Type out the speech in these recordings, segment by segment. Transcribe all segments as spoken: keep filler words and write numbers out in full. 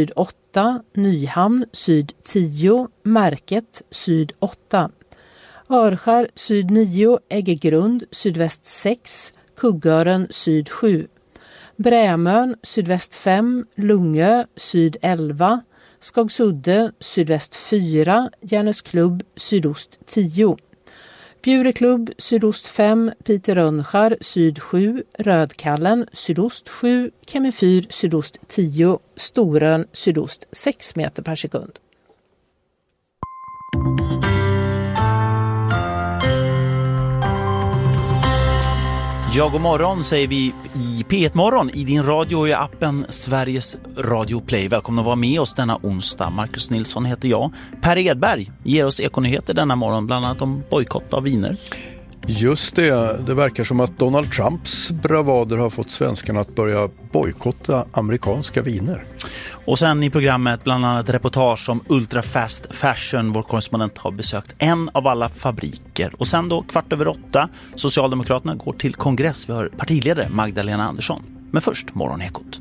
syd åtta, Nyhamn syd tio, Märket syd åtta. Örskär syd nio, Äggegrund sydväst sex, Kuggören syd sju. Brämön sydväst fem, Lungö syd elva, Skagsudde sydväst fyra, Järnesklubb sydost tio. Bjureklubb sydost fem, Piterönskär syd sju, Rödkallen sydost sju, Kemifyr sydost tio, Storön sydost sex meter per sekund. Ja, god morgon säger vi i P ett Morgon i din radio och i appen Sveriges Radio Play. Välkommen att vara med oss denna onsdag. Marcus Nilsson heter jag. Per Edberg ger oss ekonyheter denna morgon, bland annat om bojkott av viner. Just det, det verkar som att Donald Trumps bravader har fått svenskarna att börja bojkotta amerikanska viner. Och sen i programmet bland annat reportage om ultrafast fashion. Vår korrespondent har besökt en av alla fabriker. Och sen då kvart över åtta, Socialdemokraterna går till kongress. Vi har partiledare Magdalena Andersson. Men först morgonekot.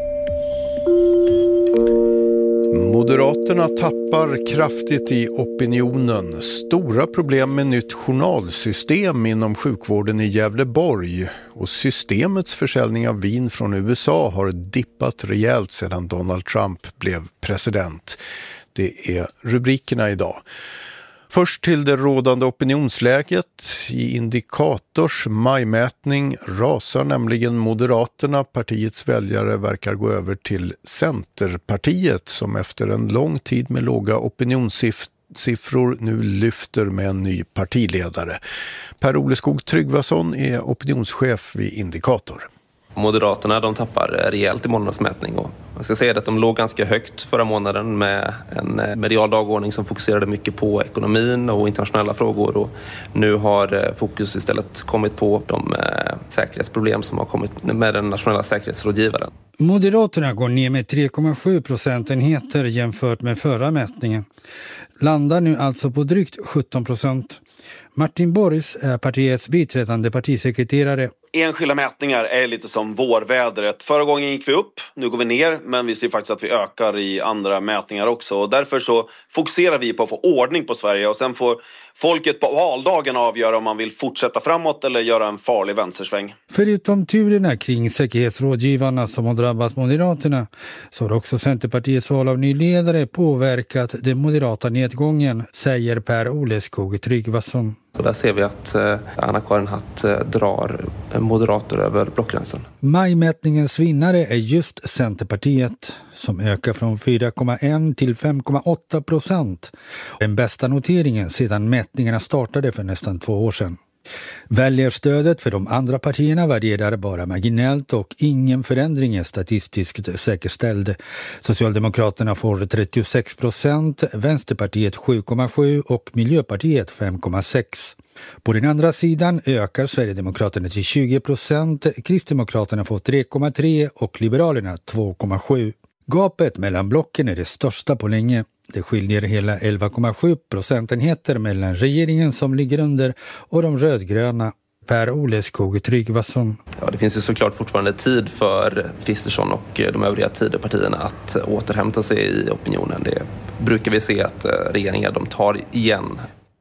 Moderaterna tappar kraftigt i opinionen. Stora problem med nytt journalsystem inom sjukvården i Gävleborg. Och systemets försäljning av vin från U S A har dippat rejält sedan Donald Trump blev president. Det är rubrikerna idag. Först till det rådande opinionsläget. I Indikators majmätning rasar nämligen Moderaterna. Partiets väljare verkar gå över till Centerpartiet som efter en lång tid med låga opinionssiffror nu lyfter med en ny partiledare. Per Oleskog Tryggvason är opinionschef vid Indikator. Moderaterna de tappar rejält i månadens mätning och man ska säga att de låg ganska högt förra månaden med en medial dagordning som fokuserade mycket på ekonomin och internationella frågor och nu har fokus istället kommit på de säkerhetsproblem som har kommit med den nationella säkerhetsrådgivaren. Moderaterna går ner med tre komma sju procentenheter jämfört med förra mätningen. Landar nu alltså på drygt sjutton procent. Martin Borgs är partiets biträdande partisekreterare. Enskilda mätningar är lite som vårvädret. Förra gången gick vi upp, nu går vi ner, men vi ser faktiskt att vi ökar i andra mätningar också. Och därför så fokuserar vi på att få ordning på Sverige och sen får folket på valdagen avgöra om man vill fortsätta framåt eller göra en farlig vänstersväng. Förutom turerna kring säkerhetsrådgivarna som har drabbat Moderaterna så har också Centerpartiets val av ny ledare påverkat den moderata nedgången, säger Per Oleskog Tryggvason. Och där ser vi att eh, Anna-Karin Hatt eh, drar moderater över blockgränsen. Majmätningens vinnare är just Centerpartiet som ökar från fyra komma ett till fem komma åtta procent. Den bästa noteringen sedan mätningarna startade för nästan två år sedan. Väljarstödet för de andra partierna varierar bara marginellt och ingen förändring är statistiskt säkerställd. Socialdemokraterna får trettiosex procent, Vänsterpartiet sju komma sju och Miljöpartiet fem komma sex. På den andra sidan ökar Sverigedemokraterna till tjugo procent, Kristdemokraterna får tre komma tre och Liberalerna två komma sju. Gapet mellan blocken är det största på länge. Det skiljer hela elva komma sju procentenheter mellan regeringen som ligger under och de rödgröna. Per Oleskog Tryggvason. Ja, det finns ju såklart fortfarande tid för Kristersson och de övriga Tidöpartierna att återhämta sig i opinionen. Det brukar vi se att regeringar de tar igen.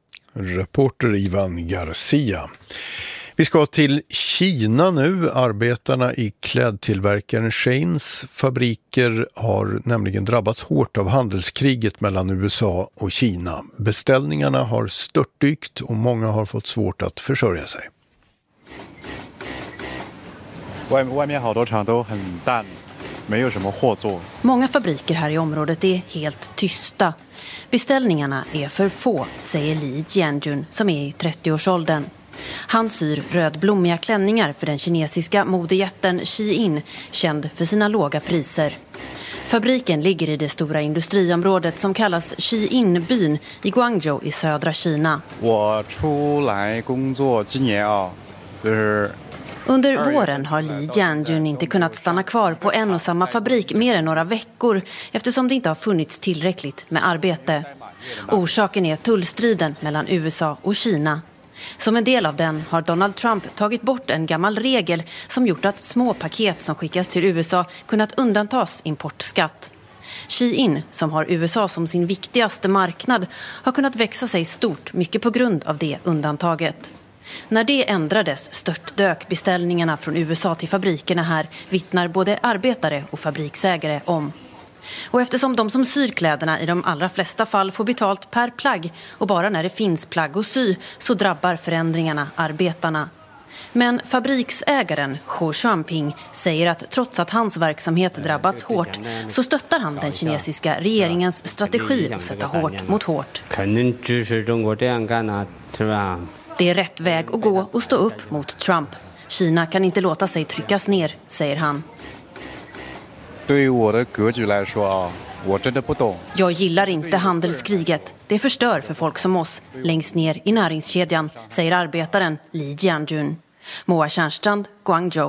Reporter Ivan Garcia. Vi ska till Kina nu. Arbetarna i klädtillverkaren Shanes fabriker har nämligen drabbats hårt av handelskriget mellan U S A och Kina. Beställningarna har störtdykt och många har fått svårt att försörja sig. Många fabriker här i området är helt tysta. Beställningarna är för få, säger Li Jianjun som är i trettioårsåldern. Han syr rödblommiga klänningar för den kinesiska modejätten Shein, känd för sina låga priser. Fabriken ligger i det stora industriområdet som kallas Xi'an-byn i Guangzhou i södra Kina. Under våren har Li Jianjun inte kunnat stanna kvar på en och samma fabrik mer än några veckor eftersom det inte har funnits tillräckligt med arbete. Orsaken är tullstriden mellan U S A och Kina. Som en del av den har Donald Trump tagit bort en gammal regel som gjort att små paket som skickas till U S A kunnat undantas importskatt. Shein, som har U S A som sin viktigaste marknad, har kunnat växa sig stort mycket på grund av det undantaget. När det ändrades störtdök beställningarna från U S A till fabrikerna här, vittnar både arbetare och fabriksägare om. Och eftersom de som syr kläderna i de allra flesta fall får betalt per plagg och bara när det finns plagg att sy, så drabbar förändringarna arbetarna. Men fabriksägaren Ho Xuanping säger att trots att hans verksamhet drabbats hårt, så stöttar han den kinesiska regeringens strategi att sätta hårt mot hårt. Det är rätt väg att gå och stå upp mot Trump. Kina kan inte låta sig tryckas ner, säger han. Jag gillar inte handelskriget. Det förstör för folk som oss längst ner i näringskedjan, säger arbetaren Li Jianjun. Moa Tjärnstrand, Guangzhou.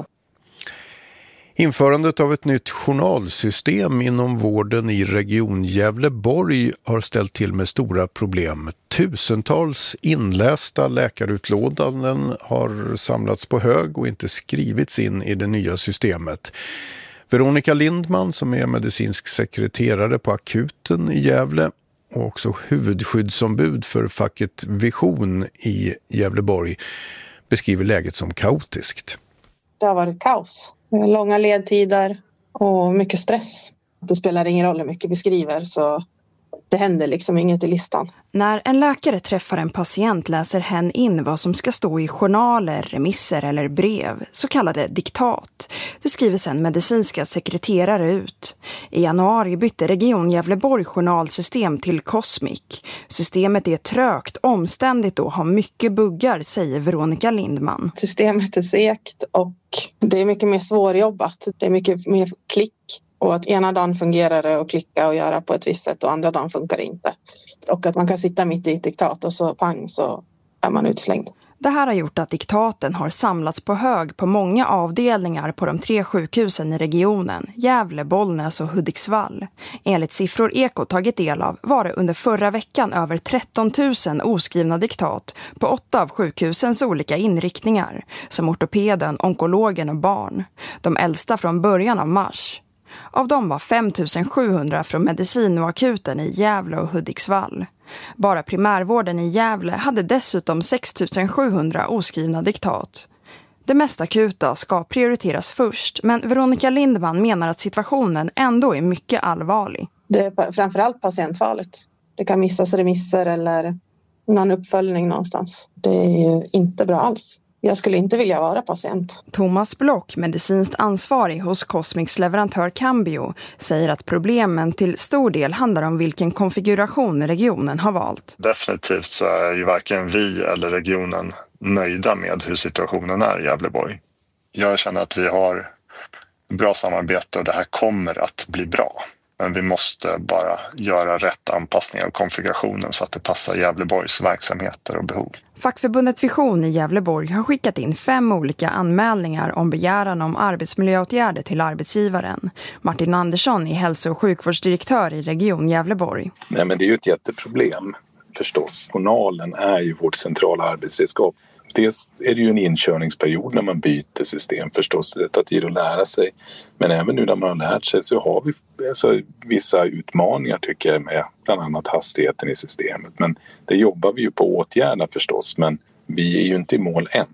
Införandet av ett nytt journalsystem inom vården i region Gävleborg har ställt till med stora problem. Tusentals inlästa läkarutlåtanden har samlats på hög och inte skrivits in i det nya systemet. Veronica Lindman, som är medicinsk sekreterare på akuten i Gävle och också huvudskyddsombud för facket Vision i Gävleborg, beskriver läget som kaotiskt. Det har varit kaos. Långa ledtider och mycket stress. Det spelar ingen roll hur mycket vi skriver, så det händer liksom inget i listan. När en läkare träffar en patient läser hen in vad som ska stå i journaler, remisser eller brev, så kallade diktat. Det skriver sedan medicinska sekreterare ut. I januari bytte Region Gävleborg journalsystem till Cosmic. Systemet är trögt, omständigt och har mycket buggar, säger Veronica Lindman. Systemet är segt och det är mycket mer svårjobbat. Det är mycket mer klick. Och att ena dagen fungerar det och klicka och göra på ett visst sätt och andra dagen funkar det inte. Och att man kan sitta mitt i ett diktat och så pang så är man utslängd. Det här har gjort att diktaten har samlats på hög på många avdelningar på de tre sjukhusen i regionen, Gävle, Bollnäs och Hudiksvall. Enligt siffror Eko tagit del av var det under förra veckan över tretton tusen oskrivna diktat på åtta av sjukhusens olika inriktningar, som ortopeden, onkologen och barn. De äldsta från början av mars. Av dem var fem tusen sjuhundra från medicin och akuten i Gävle och Hudiksvall. Bara primärvården i Gävle hade dessutom sex tusen sjuhundra oskrivna diktat. Det mest akuta ska prioriteras först, men Veronica Lindman menar att situationen ändå är mycket allvarlig. Det är framförallt patientvalet. Det kan missas remisser eller någon uppföljning någonstans. Det är inte bra alls. Jag skulle inte vilja vara patient. Thomas Block, medicinskt ansvarig hos Cosmics leverantör Cambio, säger att problemen till stor del handlar om vilken konfiguration regionen har valt. Definitivt så är ju varken vi eller regionen nöjda med hur situationen är i Gävleborg. Jag känner att vi har bra samarbete och det här kommer att bli bra. Men vi måste bara göra rätt anpassningar av konfigurationen så att det passar Gävleborgs verksamheter och behov. Fackförbundet Vision i Gävleborg har skickat in fem olika anmälningar om begäran om arbetsmiljöåtgärder till arbetsgivaren. Martin Andersson är hälso- och sjukvårdsdirektör i Region Gävleborg. Nej, men det är ju ett jätteproblem förstås. Journalen är ju vårt centrala arbetsredskap. Dels är det ju en inkörningsperiod när man byter system förstås. Det tar tid att lära sig. Men även nu när man har lärt sig så har vi alltså, vissa utmaningar tycker jag med bland annat hastigheten i systemet. Men det jobbar vi ju på att åtgärda förstås. Men vi är ju inte i mål än.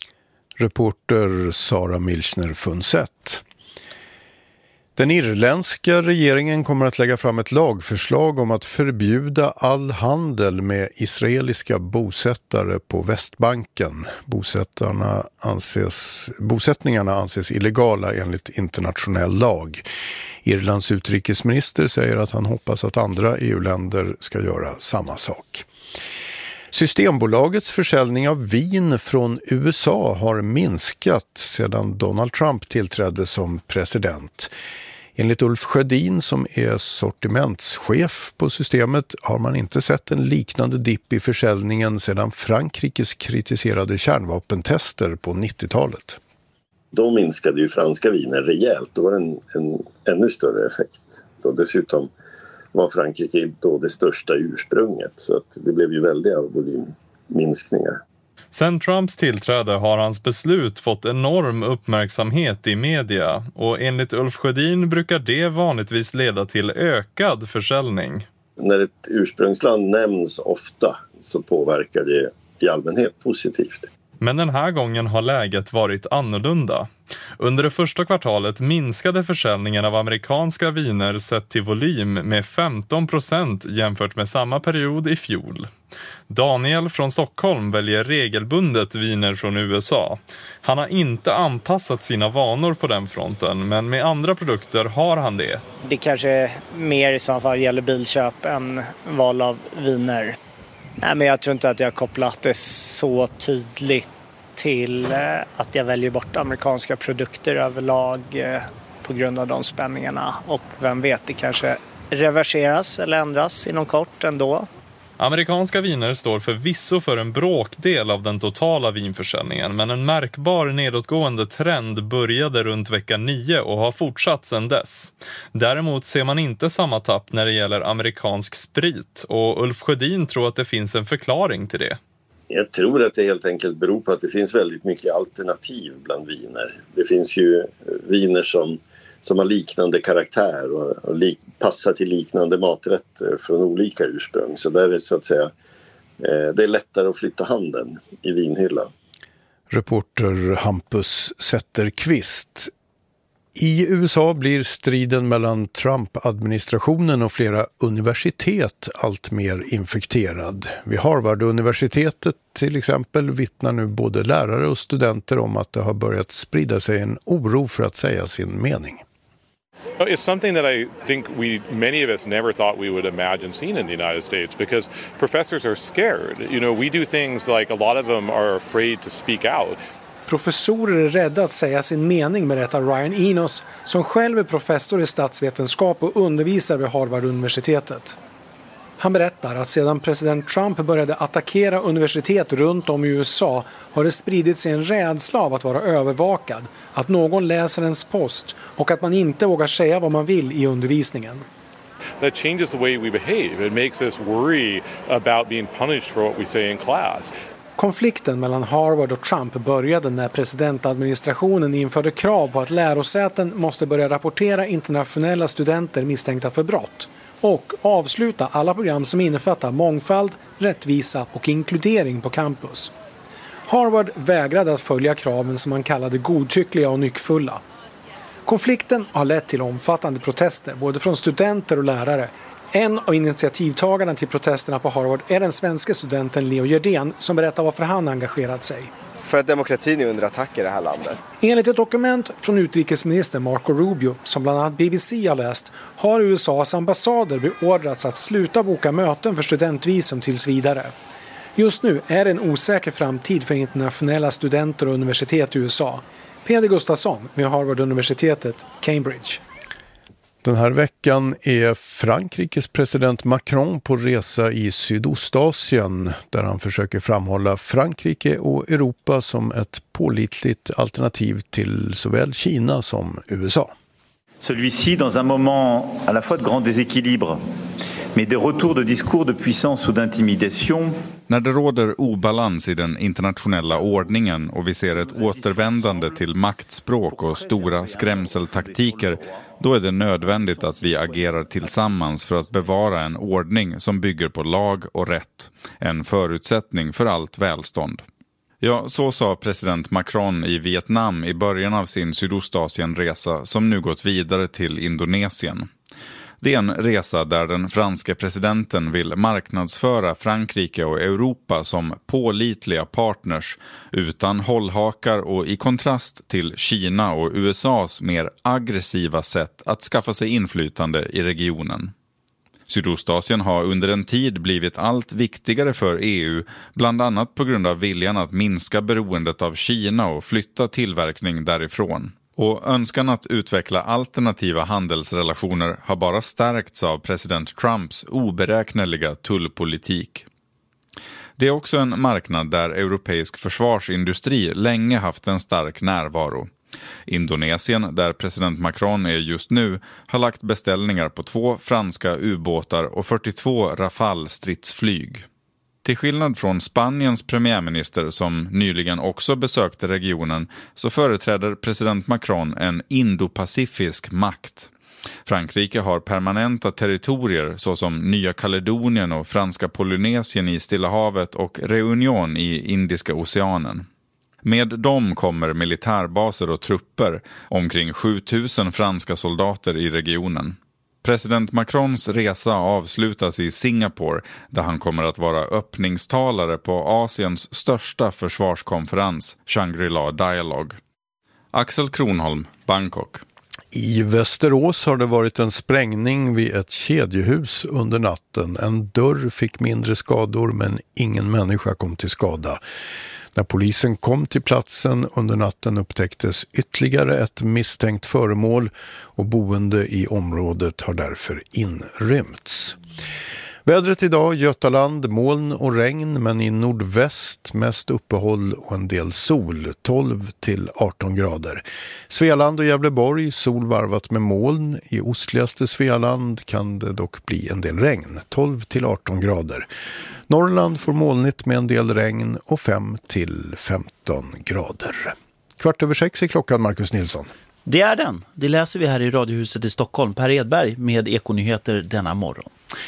Reporter Sara Milchner-Funset. Den irländska regeringen kommer att lägga fram ett lagförslag om att förbjuda all handel med israeliska bosättare på Västbanken. Bosättarna anses, bosättningarna anses illegala enligt internationell lag. Irlands utrikesminister säger att han hoppas att andra E U-länder ska göra samma sak. Systembolagets försäljning av vin från U S A har minskat sedan Donald Trump tillträdde som president. Enligt Ulf Sjödin, som är sortimentschef på systemet, har man inte sett en liknande dipp i försäljningen sedan Frankrikes kritiserade kärnvapentester på nittiotalet. Då minskade ju franska viner rejält. Då var det en, en ännu större effekt. Då dessutom var Frankrike då det största ursprunget, så att det blev ju väldiga volymminskningar. Sen Trumps tillträde har hans beslut fått enorm uppmärksamhet i media och enligt Ulf Sjödin brukar det vanligtvis leda till ökad försäljning. När ett ursprungsland nämns ofta så påverkar det i allmänhet positivt. Men den här gången har läget varit annorlunda. Under det första kvartalet minskade försäljningen av amerikanska viner sett till volym med femton procent jämfört med samma period i fjol. Daniel från Stockholm väljer regelbundet viner från U S A. Han har inte anpassat sina vanor på den fronten, men med andra produkter har han det. Det kanske mer i så fall gäller bilköp än val av viner. Nej, men jag tror inte att jag har kopplat det så tydligt till att jag väljer bort amerikanska produkter överlag på grund av de spänningarna. Och vem vet, det kanske reverseras eller ändras inom kort ändå. Amerikanska viner står förvisso för en bråkdel av den totala vinförsäljningen, men en märkbar nedåtgående trend började runt vecka nio och har fortsatt sedan dess. Däremot ser man inte samma tapp när det gäller amerikansk sprit, och Ulf Sjödin tror att det finns en förklaring till det. Jag tror att det helt enkelt beror på att det finns väldigt mycket alternativ bland viner. Det finns ju viner som, som har liknande karaktär och, och lik, passar till liknande maträtter från olika ursprung. Så där är så att säga, eh, det är lättare att flytta handen i vinhyllan. Reporter Hampus Zetterqvist. I U S A blir striden mellan Trump-administrationen och flera universitet allt mer infekterad. Vid Harvard-universitetet till exempel vittnar nu både lärare och studenter om att det har börjat sprida sig en oro för att säga sin mening. It's something that I think we, many of us never thought we would imagine seeing in the United States because professors are scared. You know, we do things like a lot of them are afraid to speak out. Professorer är rädda att säga sin mening, berättar Ryan Enos, som själv är professor i statsvetenskap och undervisar vid Harvard-universitetet. Han berättar att sedan president Trump började attackera universitet runt om i U S A har det spridit sig en rädsla av att vara övervakad, att någon läser ens post och att man inte vågar säga vad man vill i undervisningen. That changes the way we behave. It makes us worry about being punished for what we say in class. Konflikten mellan Harvard och Trump började när presidentadministrationen införde krav på att lärosäten måste börja rapportera internationella studenter misstänkta för brott och avsluta alla program som innefattar mångfald, rättvisa och inkludering på campus. Harvard vägrade att följa kraven som man kallade godtyckliga och nyckfulla. Konflikten har lett till omfattande protester både från studenter och lärare. En av initiativtagarna till protesterna på Harvard är den svenska studenten Leo Gerdén som berättar varför han engagerat sig. För att demokratin är under attack i det här landet. Enligt ett dokument från utrikesminister Marco Rubio, som bland annat B B C har läst, har U S A:s ambassader beordrats att sluta boka möten för studentvisum tills vidare. Just nu är det en osäker framtid för internationella studenter och universitet i U S A. Peder Gustafsson med Harvard-universitetet, Cambridge. Den här veckan är Frankrikes president Macron på resa i Sydostasien där han försöker framhålla Frankrike och Europa som ett pålitligt alternativ till såväl Kina som U S A. Celui-ci dans un moment à la fois de grand déséquilibre mais de retour de discours de puissance ou d'intimidation. När det råder obalans i den internationella ordningen och vi ser ett återvändande till maktspråk och stora skrämseltaktiker, då är det nödvändigt att vi agerar tillsammans för att bevara en ordning som bygger på lag och rätt, en förutsättning för allt välstånd. Ja, så sa president Macron i Vietnam i början av sin Sydostasienresa som nu gått vidare till Indonesien. Det är en resa där den franska presidenten vill marknadsföra Frankrike och Europa som pålitliga partners utan hållhakar och i kontrast till Kina och U S A:s mer aggressiva sätt att skaffa sig inflytande i regionen. Sydostasien har under en tid blivit allt viktigare för E U, bland annat på grund av viljan att minska beroendet av Kina och flytta tillverkning därifrån. Och önskan att utveckla alternativa handelsrelationer har bara stärkts av president Trumps oberäkneliga tullpolitik. Det är också en marknad där europeisk försvarsindustri länge haft en stark närvaro. Indonesien, där president Macron är just nu, har lagt beställningar på två franska ubåtar och fyrtiotvå Rafale-stridsflyg. Till skillnad från Spaniens premiärminister som nyligen också besökte regionen så företräder president Macron en indopacifisk makt. Frankrike har permanenta territorier såsom Nya Kaledonien och Franska Polynesien i Stilla havet och Reunion i Indiska oceanen. Med dem kommer militärbaser och trupper, omkring sjutusen franska soldater i regionen. President Macrons resa avslutas i Singapore där han kommer att vara öppningstalare på Asiens största försvarskonferens, Shangri-La Dialogue. Axel Kronholm, Bangkok. I Västerås har det varit en sprängning vid ett kedjehus under natten. En dörr fick mindre skador men ingen människa kom till skada. När polisen kom till platsen under natten upptäcktes ytterligare ett misstänkt föremål och boende i området har därför inrymts. Vädret idag, Götaland, moln och regn men i nordväst mest uppehåll och en del sol, tolv till arton grader. Svealand och Gävleborg, sol varvat med moln. I ostligaste Svealand kan det dock bli en del regn, tolv till arton grader. Norrland får molnigt med en del regn och fem till femton grader. Kvart över sex är klockan, Marcus Nilsson. Det är den. Det läser vi här i Radiohuset i Stockholm. Per Edberg med Ekonyheter denna morgon.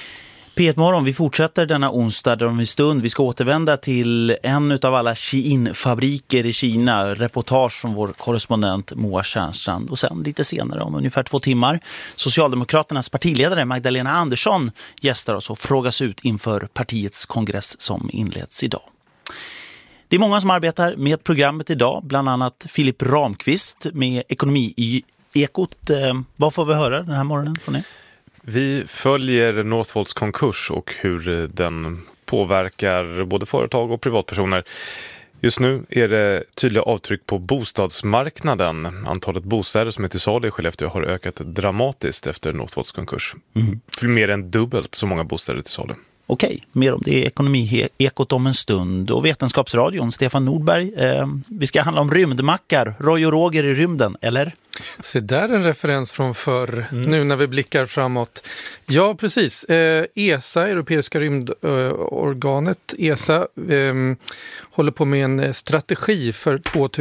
P ett morgon, vi fortsätter denna onsdag om en stund. Vi ska återvända till en av alla Shein-fabriker i Kina. Reportage från vår korrespondent Moa Tjärnstrand. Och sen lite senare, om ungefär två timmar, Socialdemokraternas partiledare Magdalena Andersson gästar oss och frågas ut inför partiets kongress som inleds idag. Det är många som arbetar med programmet idag, bland annat Filip Ramqvist med Ekonomi i Ekot. Vad får vi höra den här morgonen från er? Vi följer Northvolts konkurs och hur den påverkar både företag och privatpersoner. Just nu är det tydliga avtryck på bostadsmarknaden. Antalet bostäder som är till salu i Skellefteå har ökat dramatiskt efter Northvolts konkurs. Mm. För mer än dubbelt så många bostäder till salu. Okej, mer om det är Ekonomi-ekot om en stund. Och Vetenskapsradion, Stefan Nordberg. Eh, vi ska handla om rymdmackar, Roy och Roger i rymden, eller? Så där en referens från förr, mm. nu när vi blickar framåt. Ja, precis. Eh, E S A, Europeiska rymdorganet, E S A, eh, håller på med en strategi för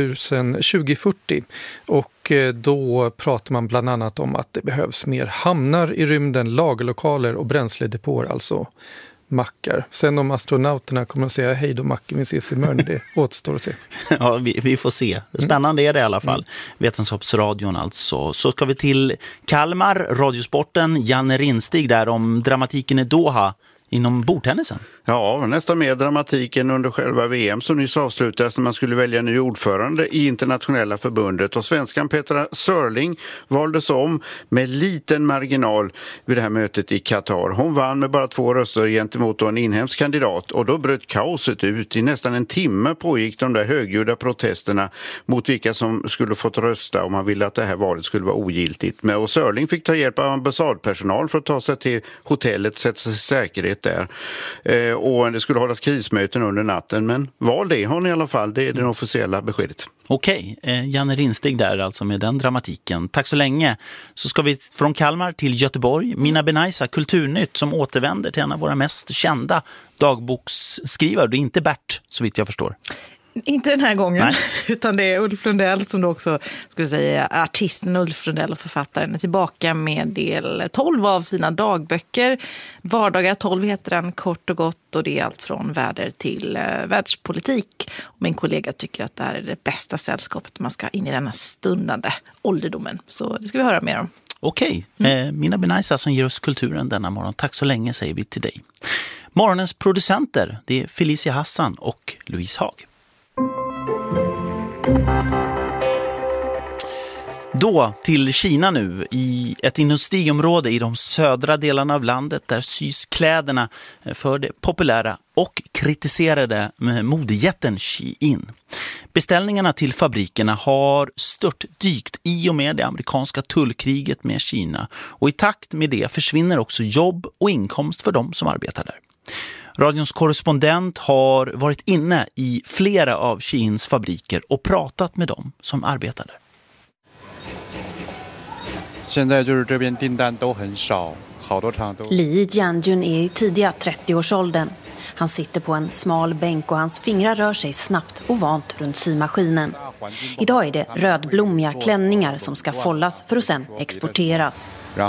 tjugo fyrtio. Och eh, då pratar man bland annat om att det behövs mer hamnar i rymden, lagerlokaler och bränsledepåer, alltså mackar. Sen om astronauterna kommer att säga hej då macken, vi ses imorgon, det återstår att se. Ja, vi, vi får se. Spännande är det i alla fall. Mm. Vetenskapsradion alltså. Så ska vi till Kalmar, Radiosporten, Janne Rinstig där om dramatiken i Doha inom bordtennisen. Ja, nästan mer dramatiken under själva V M som nyss avslutades när man skulle välja ny ordförande i internationella förbundet. Och svenskan Petra Sörling valdes om med liten marginal vid det här mötet i Qatar. Hon vann med bara två röster gentemot en inhemsk kandidat och då bröt kaoset ut. I nästan en timme pågick de där högljudda protesterna mot vilka som skulle fått rösta om man ville att det här valet skulle vara ogiltigt. Men och Sörling fick ta hjälp av ambassadpersonal för att ta sig till hotellet, sätta sig i säkerhet där. Eh, och det skulle hållas krismöten under natten, men val det har ni i alla fall, det är det officiella beskedet. Okej, eh, Janne Rinstig där alltså med den dramatiken. Tack så länge. Så ska vi från Kalmar till Göteborg. Mina Benaisa, Kulturnytt, som återvänder till en av våra mest kända dagboksskrivare. Det är inte Bert, så vitt jag förstår. Inte den här gången, Nej. utan det är Ulf Lundell som då också, ska vi säga, artisten Ulf Lundell och författaren är tillbaka med del tolv av sina dagböcker. Vardagar tolv heter den kort och gott och det är allt från väder till eh, världspolitik. Och min kollega tycker att det här är det bästa sällskapet man ska in i denna stundande ålderdomen. Så det ska vi höra mer om. Okej, mm. eh, Mina Benaisa som ger oss kulturen denna morgon. Tack så länge säger vi till dig. Morgonens producenter, det är Felicia Hassan och Louise Haag. Då till Kina nu, i ett industriområde i de södra delarna av landet där sys kläderna för det populära och kritiserade modejätten Shein. Beställningarna till fabrikerna har störtdykt i och med det amerikanska tullkriget med Kina och i takt med det försvinner också jobb och inkomst för de som arbetar där. Radions korrespondent har varit inne i flera av Sheins fabriker och pratat med dem som arbetar där. Li Jianjun är i tidiga trettioårsåldern. Han sitter på en smal bänk och hans fingrar rör sig snabbt och vant runt symaskinen. Idag är det rödblommiga klänningar som ska fållas för att sen exporteras.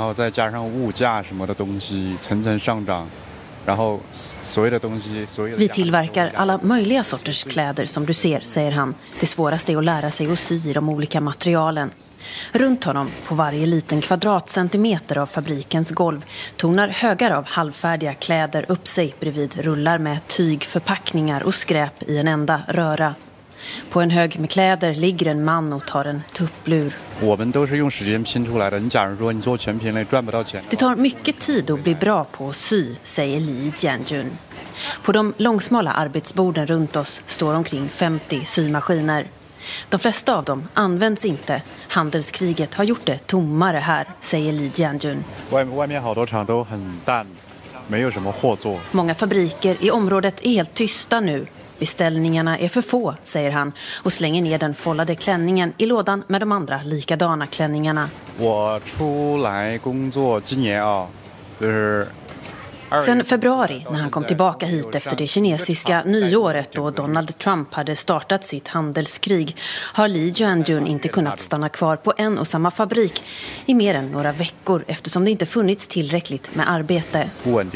Vi tillverkar alla möjliga sorters kläder som du ser, säger han. Det svåraste är att lära sig att sy i de olika materialen. Runt honom, på varje liten kvadratcentimeter av fabrikens golv, tornar högar av halvfärdiga kläder upp sig bredvid rullar med tygförpackningar och skräp i en enda röra. På en hög med kläder ligger en man och tar en tupplur. Det tar mycket tid att bli bra på att sy, säger Lee Jianjun. På de långsmala arbetsborden runt oss står omkring femtio symaskiner. De flesta av dem används inte. Handelskriget har gjort det tommare här, säger Lee Jianjun. Många fabriker i området är helt tysta nu. Beställningarna är för få, säger han och slänger ner den follade klänningen i lådan med de andra likadana klänningarna. Sen februari, när han kom tillbaka hit efter det kinesiska nyåret och Donald Trump hade startat sitt handelskrig, har Lee Jianjun inte kunnat stanna kvar på en och samma fabrik i mer än några veckor eftersom det inte funnits tillräckligt med arbete.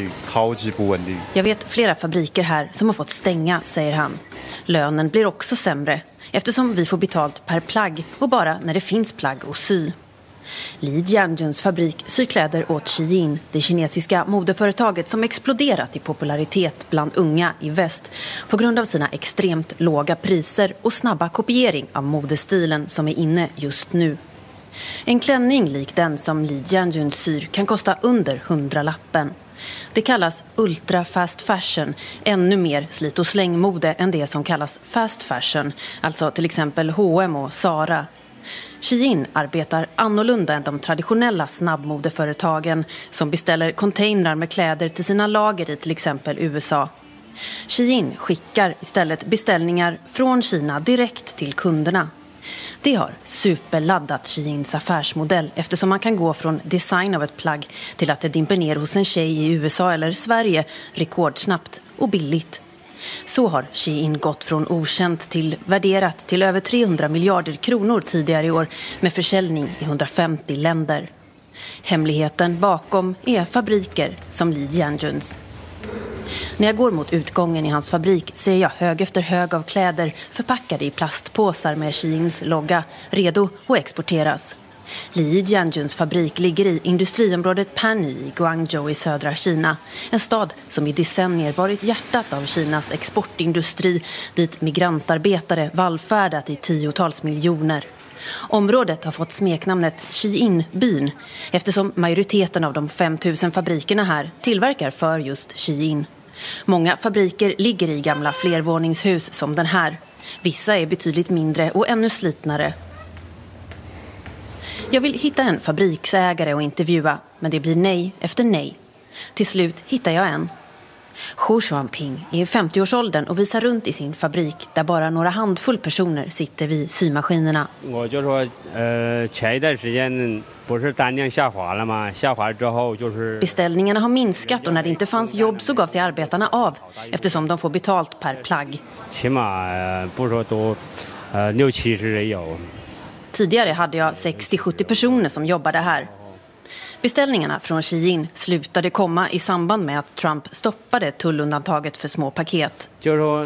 Jag vet flera fabriker här som har fått stänga, säger han. Lönen blir också sämre eftersom vi får betalt per plagg och bara när det finns plagg att sy. Lee Jianjuns fabrik syr kläder åt Shein, det kinesiska modeföretaget som exploderat i popularitet bland unga i väst på grund av sina extremt låga priser och snabba kopiering av modestilen som är inne just nu. En klänning lik den som Lee Jianjun syr kan kosta under hundralappen. Det kallas ultra fast fashion, ännu mer slit- och slängmode än det som kallas fast fashion, alltså till exempel H och M och Zara. Shein arbetar annorlunda än de traditionella snabbmodeföretagen som beställer containrar med kläder till sina lager i till exempel U S A. Shein skickar istället beställningar från Kina direkt till kunderna. Det har superladdat Sheins affärsmodell eftersom man kan gå från design av ett plagg till att det dimper ner hos en tjej i U S A eller Sverige rekordsnabbt och billigt. Så har Shein gått från okänt till värderat till över trehundra miljarder kronor tidigare i år med försäljning i hundrafemtio länder. Hemligheten bakom är fabriker som Lee Jianjuns. När jag går mot utgången i hans fabrik ser jag hög efter hög av kläder förpackade i plastpåsar med Sheins logga, redo att exporteras. Lee Jianjuns fabrik ligger i industriområdet Panyi i Guangzhou i södra Kina. En stad som i decennier varit hjärtat av Kinas exportindustri dit migrantarbetare vallfärdat i tiotals miljoner. Området har fått smeknamnet Shein-byn eftersom majoriteten av de fem tusen fabrikerna här tillverkar för just Shein. Många fabriker ligger i gamla flervåningshus som den här. Vissa är betydligt mindre och ännu slitnare. Jag vill hitta en fabriksägare och intervjua, men det blir nej efter nej. Till slut hittar jag en. Hu Shuangping är i femtioårsåldern och visar runt i sin fabrik där bara några handfull personer sitter vid symaskinerna. Beställningarna har minskat och när det inte fanns jobb så gav sig arbetarna av eftersom de får betalt per plagg. Tidigare hade jag sextio till sjuttio personer som jobbade här. Beställningarna från Shein slutade komma i samband med att Trump stoppade tullundantaget för små paket. Ja,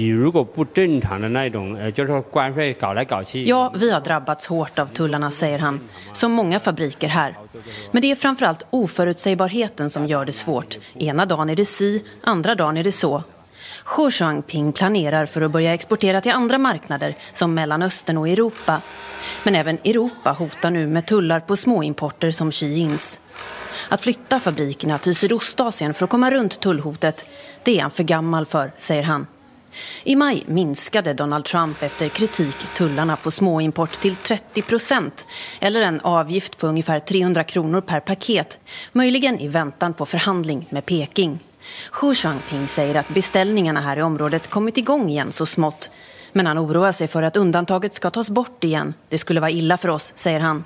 vi har drabbats hårt av tullarna, säger han, som många fabriker här. Men det är framförallt oförutsägbarheten som gör det svårt. Ena dagen är det si, andra dagen är det så. Hu Shuangping planerar för att börja exportera till andra marknader som Mellanöstern och Europa. Men även Europa hotar nu med tullar på småimporter som Sheins. Att flytta fabrikerna till Sydostasien för att komma runt tullhotet, det är han för gammal för, säger han. I maj minskade Donald Trump efter kritik tullarna på småimport till trettio procent eller en avgift på ungefär trehundra kronor per paket, möjligen i väntan på förhandling med Peking. Hu Shuangping säger att beställningarna här i området kommit igång igen så smått. Men han oroar sig för att undantaget ska tas bort igen. Det skulle vara illa för oss, säger han.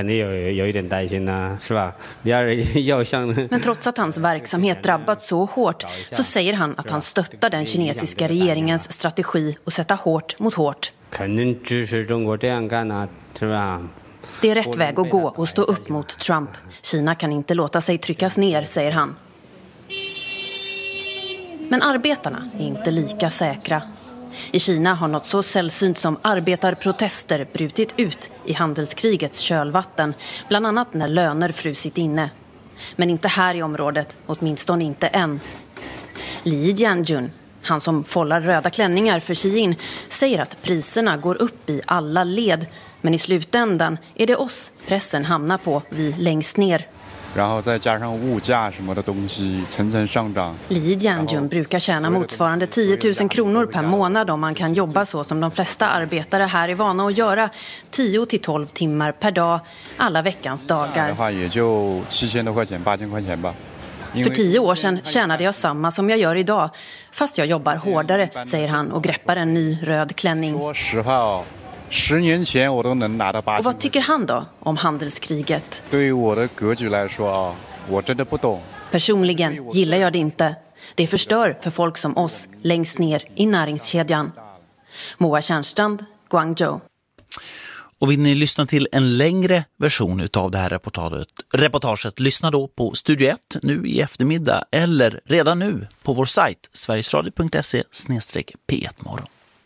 Men trots att hans verksamhet drabbats så hårt så säger han att han stöttar den kinesiska regeringens strategi att sätta hårt mot hårt. Det är rätt väg att gå och stå upp mot Trump. Kina kan inte låta sig tryckas ner, säger han. Men arbetarna är inte lika säkra. I Kina har något så sällsynt som arbetarprotester brutit ut i handelskrigets kölvatten, bland annat när löner frusit inne. Men inte här i området, åtminstone inte än. Li Jianjun, han som follar röda klänningar för Xi'an, säger att priserna går upp i alla led, men i slutändan är det oss pressen hamnar på, vi längst ner. Li Jianjun brukar tjäna motsvarande tio tusen kronor per månad om man kan jobba så som de flesta arbetare här är vana att göra, tio till tolv timmar per dag, alla veckans dagar. För tio år sedan tjänade jag samma som jag gör idag, fast jag jobbar hårdare, säger han och greppar en ny röd klänning. Och vad tycker han då om handelskriget? Personligen gillar jag det inte. Det förstör för folk som oss längst ner i näringskedjan. Moa Tjärnstrand, Guangzhou. Och vill ni lyssna till en längre version av det här reportaget, reportaget, lyssna då på Studio ett nu i eftermiddag eller redan nu på vår sajt sverigesradio punkt se slash p ett morgon.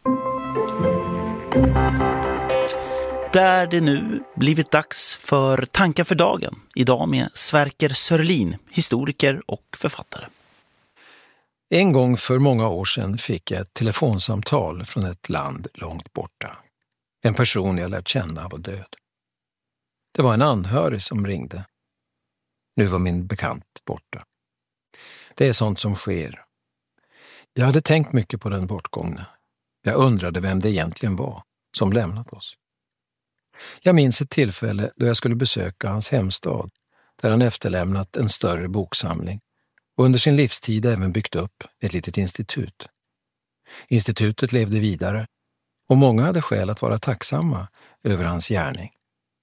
Där det nu blivit dags för tankar för dagen. Idag med Sverker Sörlin, historiker och författare. En gång för många år sedan fick jag ett telefonsamtal från ett land långt borta. En person jag lärt känna var död. Det var en anhörig som ringde. Nu var min bekant borta. Det är sånt som sker. Jag hade tänkt mycket på den bortgångna. Jag undrade vem det egentligen var som lämnat oss. Jag minns ett tillfälle då jag skulle besöka hans hemstad, där han efterlämnat en större boksamling och under sin livstid även byggt upp ett litet institut. Institutet levde vidare och många hade skäl att vara tacksamma över hans gärning.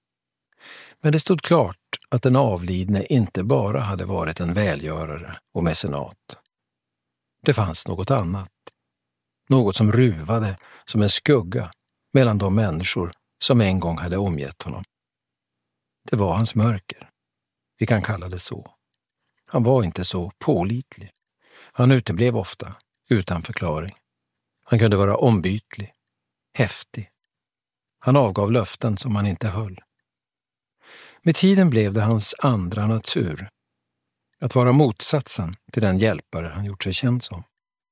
Men det stod klart att den avlidne inte bara hade varit en välgörare och mecenat. Det fanns något annat. Något som ruvade som en skugga mellan de människor som en gång hade omgett honom. Det var hans mörker. Vi kan kalla det så. Han var inte så pålitlig. Han uteblev ofta, utan förklaring. Han kunde vara ombytlig, häftig. Han avgav löften som han inte höll. Med tiden blev det hans andra natur. Att vara motsatsen till den hjälpare han gjort sig känd som.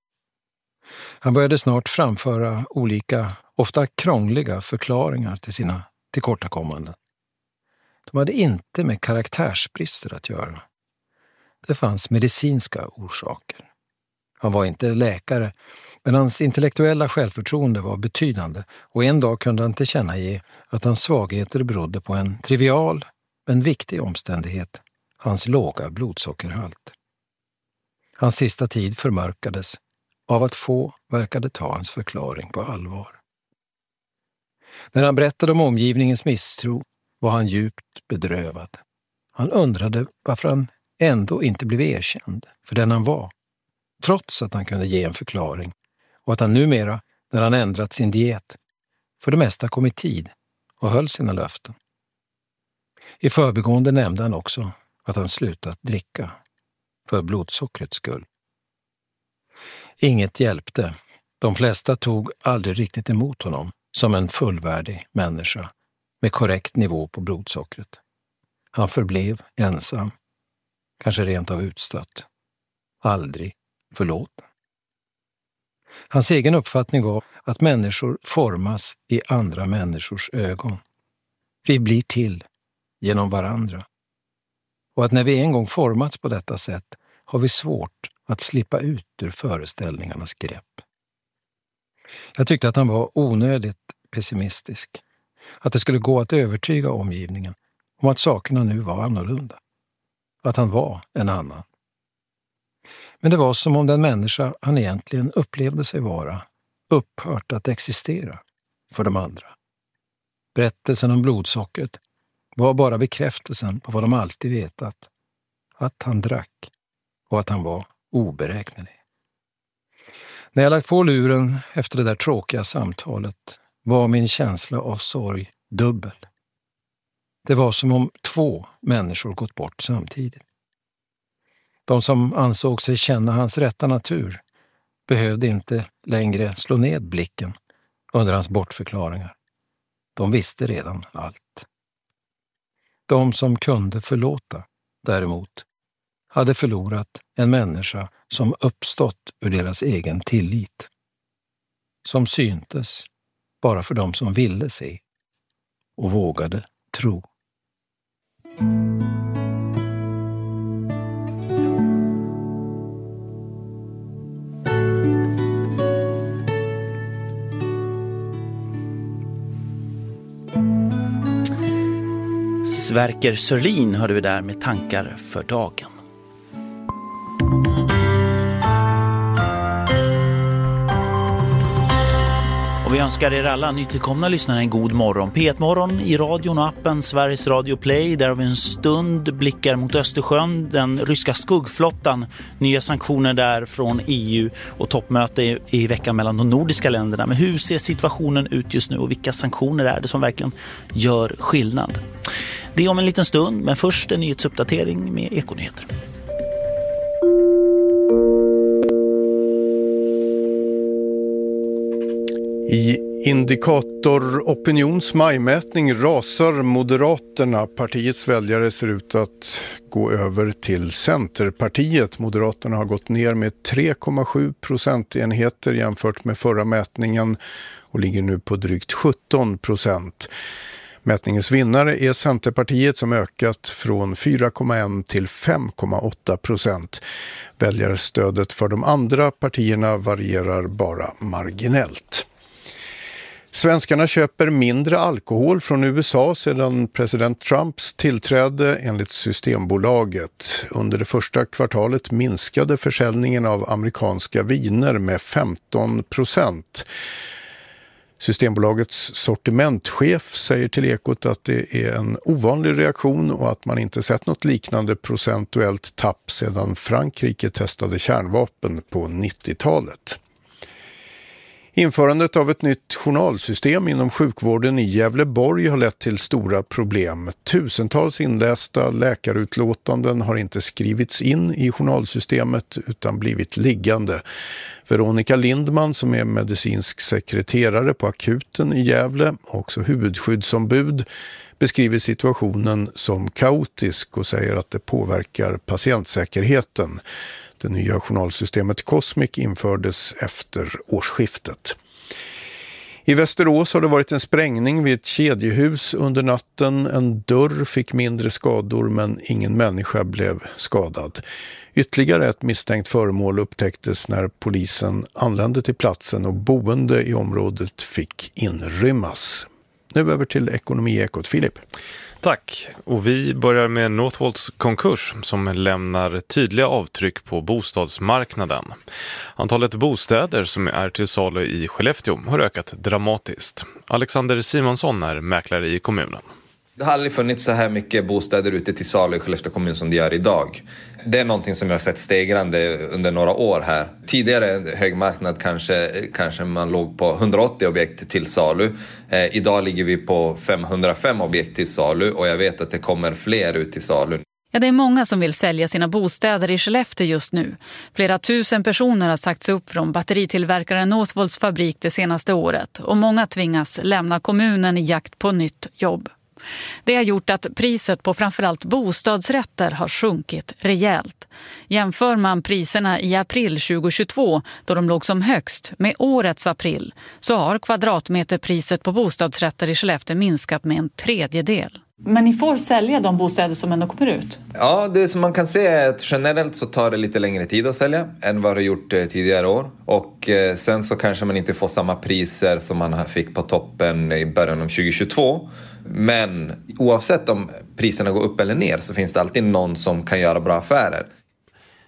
Han började snart framföra olika, ofta krångliga förklaringar till sina tillkortakommanden. De hade inte med karaktärsbrister att göra. Det fanns medicinska orsaker. Han var inte läkare, men hans intellektuella självförtroende var betydande och en dag kunde han tillkännage att hans svagheter berodde på en trivial men viktig omständighet, hans låga blodsockerhalt. Hans sista tid förmörkades av att få verkade ta hans förklaring på allvar. När han berättade om omgivningens misstro var han djupt bedrövad. Han undrade varför han ändå inte blev erkänd för den han var, trots att han kunde ge en förklaring och att han numera, när han ändrat sin diet, för det mesta kom i tid och höll sina löften. I förbigående nämnde han också att han slutat dricka för blodsockrets skull. Inget hjälpte. De flesta tog aldrig riktigt emot honom som en fullvärdig människa med korrekt nivå på blodsockret. Han förblev ensam, kanske rent av utstött. Aldrig förlåten. Hans egen uppfattning var att människor formas i andra människors ögon. Vi blir till genom varandra. Och att när vi en gång formats på detta sätt har vi svårt att slippa ut ur föreställningarnas grepp. Jag tyckte att han var onödigt pessimistisk. Att det skulle gå att övertyga omgivningen om att sakerna nu var annorlunda. Att han var en annan. Men det var som om den människa han egentligen upplevde sig vara upphört att existera för de andra. Berättelsen om blodsockret var bara bekräftelsen på vad de alltid vetat. Att han drack och att han var oberäknelig. När jag lagt på luren efter det där tråkiga samtalet var min känsla av sorg dubbel. Det var som om två människor gått bort samtidigt. De som ansåg sig känna hans rätta natur behövde inte längre slå ned blicken under hans bortförklaringar. De visste redan allt. De som kunde förlåta, däremot, hade förlorat en människa som uppstått ur deras egen tillit. Som syntes bara för dem som ville se och vågade tro. Sverker Sörlin hörde vi där med tankar för dagen. Och vi önskar er alla nytillkomna lyssnare en god morgon. P ett-morgon i radion och appen Sveriges Radio Play, där vi en stund blickar mot Östersjön, den ryska skuggflottan, nya sanktioner där från E U och toppmöte i, i veckan mellan de nordiska länderna. Men hur ser situationen ut just nu och vilka sanktioner är det som verkligen gör skillnad? Det är om en liten stund, men först en nyhetsuppdatering med Ekonyheter. I Indikator Opinions majmätning rasar Moderaterna. Partiets väljare ser ut att gå över till Centerpartiet. Moderaterna har gått ner med tre komma sju procentenheter jämfört med förra mätningen och ligger nu på drygt sjutton procent. Mätningens vinnare är Centerpartiet som ökat från fyra komma ett till fem komma åtta procent. Väljarstödet för de andra partierna varierar bara marginellt. Svenskarna köper mindre alkohol från U S A sedan president Trumps tillträde enligt Systembolaget. Under det första kvartalet minskade försäljningen av amerikanska viner med femton procent. Systembolagets sortimentchef säger till Ekot att det är en ovanlig reaktion och att man inte sett något liknande procentuellt tapp sedan Frankrike testade kärnvapen på nittiotalet. Införandet av ett nytt journalsystem inom sjukvården i Gävleborg har lett till stora problem. Tusentals inlästa läkarutlåtanden har inte skrivits in i journalsystemet utan blivit liggande. Veronica Lindman, som är medicinsk sekreterare på akuten i Gävle och också huvudskyddsombud, beskriver situationen som kaotisk och säger att det påverkar patientsäkerheten. Det nya journalsystemet Cosmic infördes efter årsskiftet. I Västerås har det varit en sprängning vid ett kedjehus under natten. En dörr fick mindre skador men ingen människa blev skadad. Ytterligare ett misstänkt föremål upptäcktes när polisen anlände till platsen och boende i området fick inrymmas. Nu över till Ekonomiekot. Filip. Tack. Och vi börjar med Northvolts konkurs som lämnar tydliga avtryck på bostadsmarknaden. Antalet bostäder som är till salu i Skellefteå har ökat dramatiskt. Alexander Simonsson är mäklare i kommunen. Det har aldrig funnits så här mycket bostäder ute till salu i Skellefteå kommun som det gör idag. Det är någonting som jag har sett stegrande under några år här. Tidigare högmarknad kanske, kanske man låg på hundraåttio objekt till salu. Eh, idag ligger vi på femhundrafem objekt till salu och jag vet att det kommer fler ut till salu. Ja, det är många som vill sälja sina bostäder i Skellefteå just nu. Flera tusen personer har sagts upp från batteritillverkaren Northvolts fabrik det senaste året och många tvingas lämna kommunen i jakt på nytt jobb. Det har gjort att priset på framförallt bostadsrätter har sjunkit rejält. Jämför man priserna i april tjugohundratjugotvå, då de låg som högst, med årets april, så har kvadratmeterpriset på bostadsrätter i Skellefteå minskat med en tredjedel. Men ni får sälja de bostäder som ändå kommer ut? Ja, det som man kan se är att generellt så tar det lite längre tid att sälja än vad det gjort tidigare år. Och sen så kanske man inte får samma priser som man fick på toppen i början av tjugohundratjugotvå. Men oavsett om priserna går upp eller ner så finns det alltid någon som kan göra bra affärer.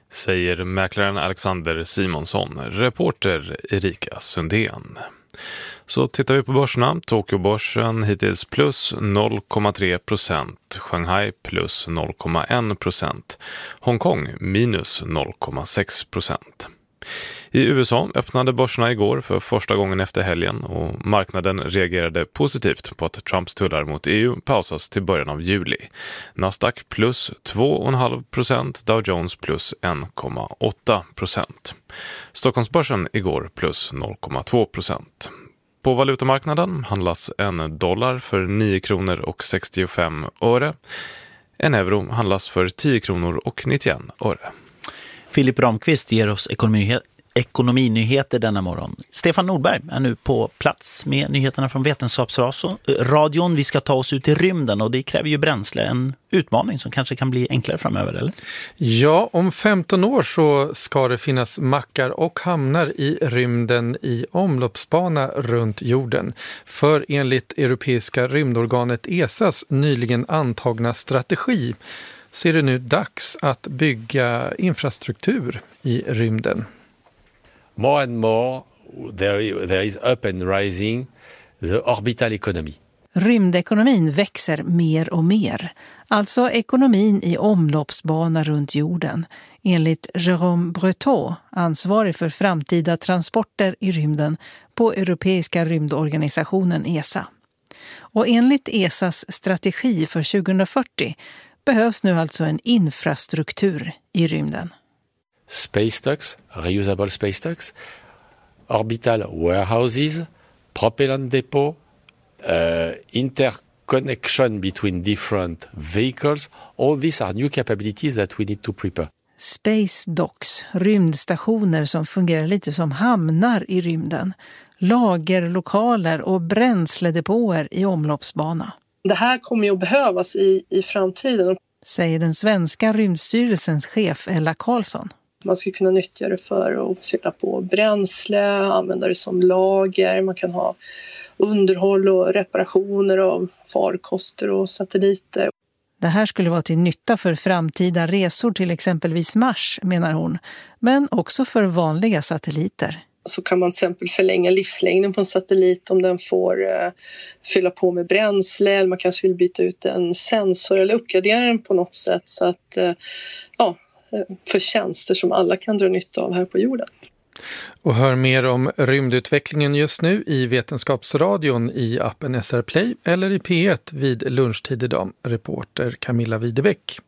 säger mäklaren Alexander Simonsson, reporter Erika Sundén. Så tittar vi på börserna. Tokyobörsen hittills plus noll komma tre procent, Shanghai plus noll komma en procent, Hongkong minus noll komma sex procent. I U S A öppnade börserna igår för första gången efter helgen och marknaden reagerade positivt på att Trumps tullar mot E U pausas till början av juli. Nasdaq plus två komma fem procent, Dow Jones plus en komma åtta procent. Stockholmsbörsen igår plus noll komma två procent. På valutamarknaden handlas en dollar för nio kronor och sextiofem öre. En euro handlas för tio kronor och nittioen öre. Filip Ramqvist ger oss ekonomi, ekonominyheter denna morgon. Stefan Nordberg är nu på plats med nyheterna från Vetenskapsradion. Vi ska ta oss ut i rymden och det kräver ju bränsle. En utmaning som kanske kan bli enklare framöver, eller? Ja, om femton år så ska det finnas mackar och hamnar i rymden i omloppsbana runt jorden. För enligt Europeiska rymdorganet E S A:s nyligen antagna strategi så är det nu dags att bygga infrastruktur i rymden. More and more there, there is up and rising the orbital economy. Rymdekonomin växer mer och mer, alltså ekonomin i omloppsbana runt jorden, enligt Jérôme Breton, ansvarig för framtida transporter i rymden på Europeiska rymdorganisationen E S A. Och enligt E S A:s strategi för tjugohundrafyrtio behövs nu alltså en infrastruktur i rymden. Space docks, reusable space docks, orbital warehouses, propellant depot, uh, interconnection between different vehicles. All these are new capabilities that we need to prepare. Space docks, rymdstationer som fungerar lite som hamnar i rymden, lagerlokaler och bränsledepåer i omloppsbana. Det här kommer ju att behövas i, i framtiden, säger den svenska rymdstyrelsens chef Ella Karlsson. Man ska kunna nyttja det för att fylla på bränsle, använda det som lager. Man kan ha underhåll och reparationer av farkoster och satelliter. Det här skulle vara till nytta för framtida resor till exempelvis Mars, menar hon. Men också för vanliga satelliter. Så kan man till exempel förlänga livslängden på en satellit om den får uh, fylla på med bränsle. Eller man kanske vill byta ut en sensor eller uppgradera den på något sätt. Så att, uh, ja... för tjänster som alla kan dra nytta av här på jorden. Och hör mer om rymdutvecklingen just nu i Vetenskapsradion i appen S R Play eller i P ett vid lunchtid idag, reporter Camilla Widebäck.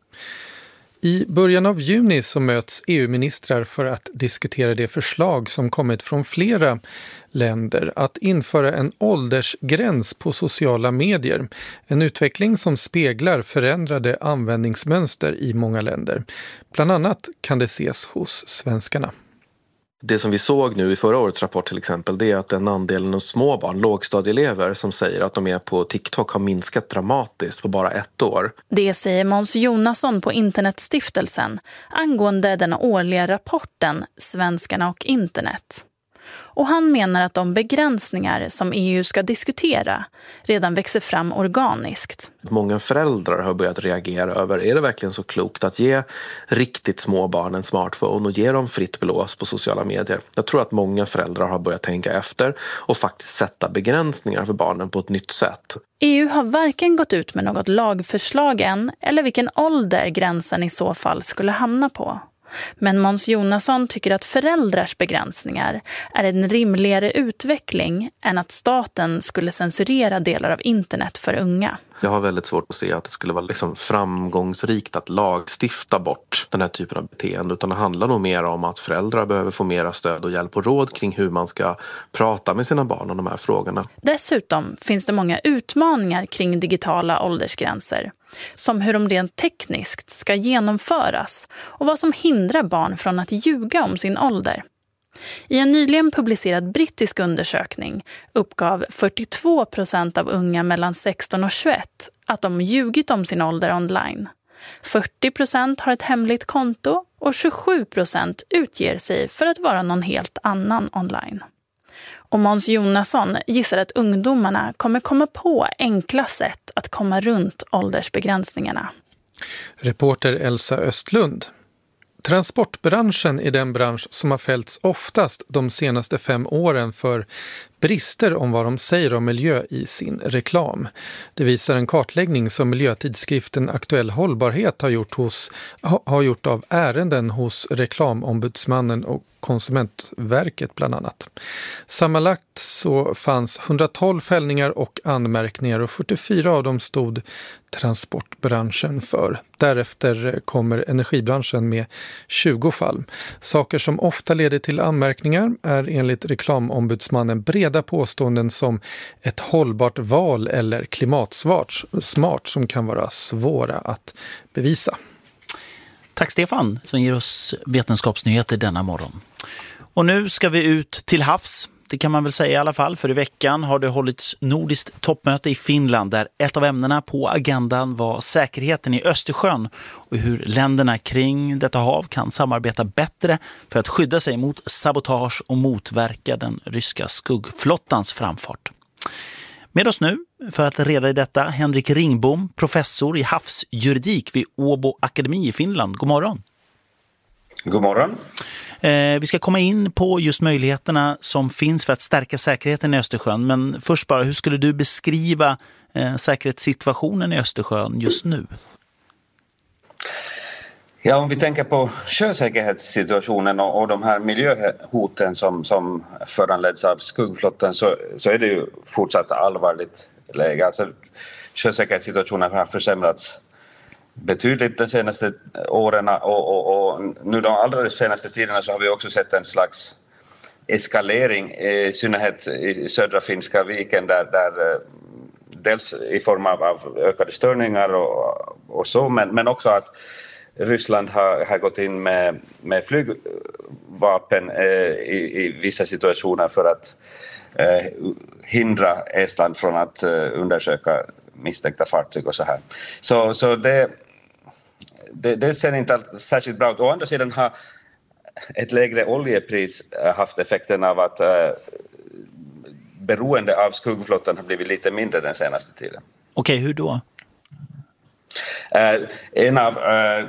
I början av juni så möts E U-ministrar för att diskutera det förslag som kommit från flera länder att införa en åldersgräns på sociala medier. En utveckling som speglar förändrade användningsmönster i många länder. Bland annat kan det ses hos svenskarna. Det som vi såg nu i förra årets rapport till exempel, det är att den andelen av små barn, lågstadieelever, som säger att de är på TikTok har minskat dramatiskt på bara ett år. Det säger Måns Jonasson på Internetstiftelsen angående den årliga rapporten Svenskarna och internet. Och han menar att de begränsningar som E U ska diskutera redan växer fram organiskt. Många föräldrar har börjat reagera över, är det verkligen så klokt att ge riktigt små barn en smartphone och ge dem fritt blås på sociala medier? Jag tror att många föräldrar har börjat tänka efter och faktiskt sätta begränsningar för barnen på ett nytt sätt. E U har varken gått ut med något lagförslag än eller vilken ålder gränsen i så fall skulle hamna på. Men Måns Jonasson tycker att föräldrars begränsningar är en rimligare utveckling än att staten skulle censurera delar av internet för unga. Jag har väldigt svårt att se att det skulle vara liksom framgångsrikt att lagstifta bort den här typen av beteende, utan det handlar nog mer om att föräldrar behöver få mera stöd och hjälp och råd kring hur man ska prata med sina barn om de här frågorna. Dessutom finns det många utmaningar kring digitala åldersgränser. Som hur de rent tekniskt ska genomföras och vad som hindrar barn från att ljuga om sin ålder. I en nyligen publicerad brittisk undersökning uppgav fyrtiotvå procent av unga mellan sexton och tjugoett att de ljugit om sin ålder online. fyrtio procent har ett hemligt konto och tjugosju procent utger sig för att vara någon helt annan online. Och Måns Jonasson gissar att ungdomarna kommer komma på enkla sätt att komma runt åldersbegränsningarna. Reporter Elsa Östlund. Transportbranschen är den bransch som har fällts oftast de senaste fem åren för brister om vad de säger om miljö i sin reklam. Det visar en kartläggning som miljötidskriften Aktuell hållbarhet har gjort, hos, har gjort av ärenden hos reklamombudsmannen och Konsumentverket bland annat. Sammanlagt så fanns hundratolv fällningar och anmärkningar och fyrtiofyra av dem stod transportbranschen för. Därefter kommer energibranschen med tjugo fall. Saker som ofta leder till anmärkningar är enligt reklamombudsmannen breda påståenden som ett hållbart val eller klimatsmart smart som kan vara svåra att bevisa. Tack Stefan som ger oss vetenskapsnyheter denna morgon. Och nu ska vi ut till havs. Det kan man väl säga i alla fall, för i veckan har det hållits nordiskt toppmöte i Finland där ett av ämnena på agendan var säkerheten i Östersjön och hur länderna kring detta hav kan samarbeta bättre för att skydda sig mot sabotage och motverka den ryska skuggflottans framfart. Med oss nu för att reda i detta Henrik Ringbom, professor i havsjuridik vid Åbo Akademi i Finland. God morgon. God morgon. Eh, vi ska komma in på just möjligheterna som finns för att stärka säkerheten i Östersjön. Men först bara, hur skulle du beskriva eh, säkerhetssituationen i Östersjön just nu? Ja, om vi tänker på sjösäkerhetssituationen och, och de här miljöhoten som, som föranleds av skuggflottan så, så är det ju fortsatt allvarligt läge. Alltså, sjösäkerhetssituationen har försämrats betydligt de senaste åren och, och, och nu de allra senaste tiderna så har vi också sett en slags eskalering, i synnerhet i södra Finska viken där, där dels i form av, av ökade störningar och, och så, men, men också att Ryssland har, har gått in med, med flygvapen eh, i, i vissa situationer för att eh, hindra Estland från att eh, undersöka misstänkta fartyg och så här. Så, så det, det, det ser inte särskilt bra ut. Å andra sidan har ett lägre oljepris haft effekten av att eh, beroende av skuggflottan har blivit lite mindre den senaste tiden. Okej, hur då? Uh, en av uh,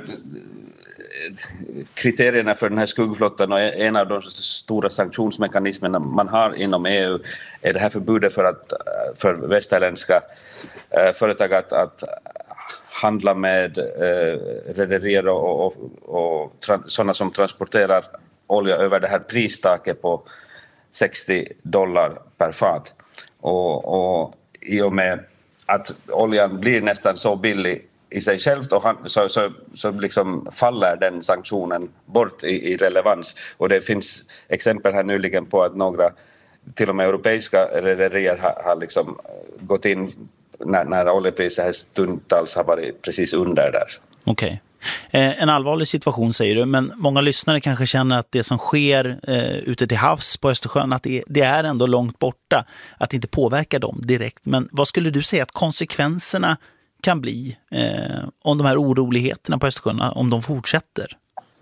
kriterierna för den här skuggflottan och en av de stora sanktionsmekanismerna man har inom E U är det här förbudet för, att, för västerländska uh, företag att, att handla med uh, rederier och, och, och tra- sådana som transporterar olja över det här pristaket på sextio dollar per fat. Och, och i och med att oljan blir nästan så billig i sig själv och han, så, så, så liksom faller den sanktionen bort i, i relevans. Och det finns exempel här nyligen på att några till och med europeiska rederier har, har liksom gått in när, när oljepriset här stundtals har varit precis under där. Okej. Eh, en allvarlig situation säger du, men många lyssnare kanske känner att det som sker eh, ute till havs på Östersjön, att det, det är ändå långt borta, att det inte påverkar dem direkt. Men vad skulle du säga att konsekvenserna kan bli eh, om de här oroligheterna på Östersjön, om de fortsätter?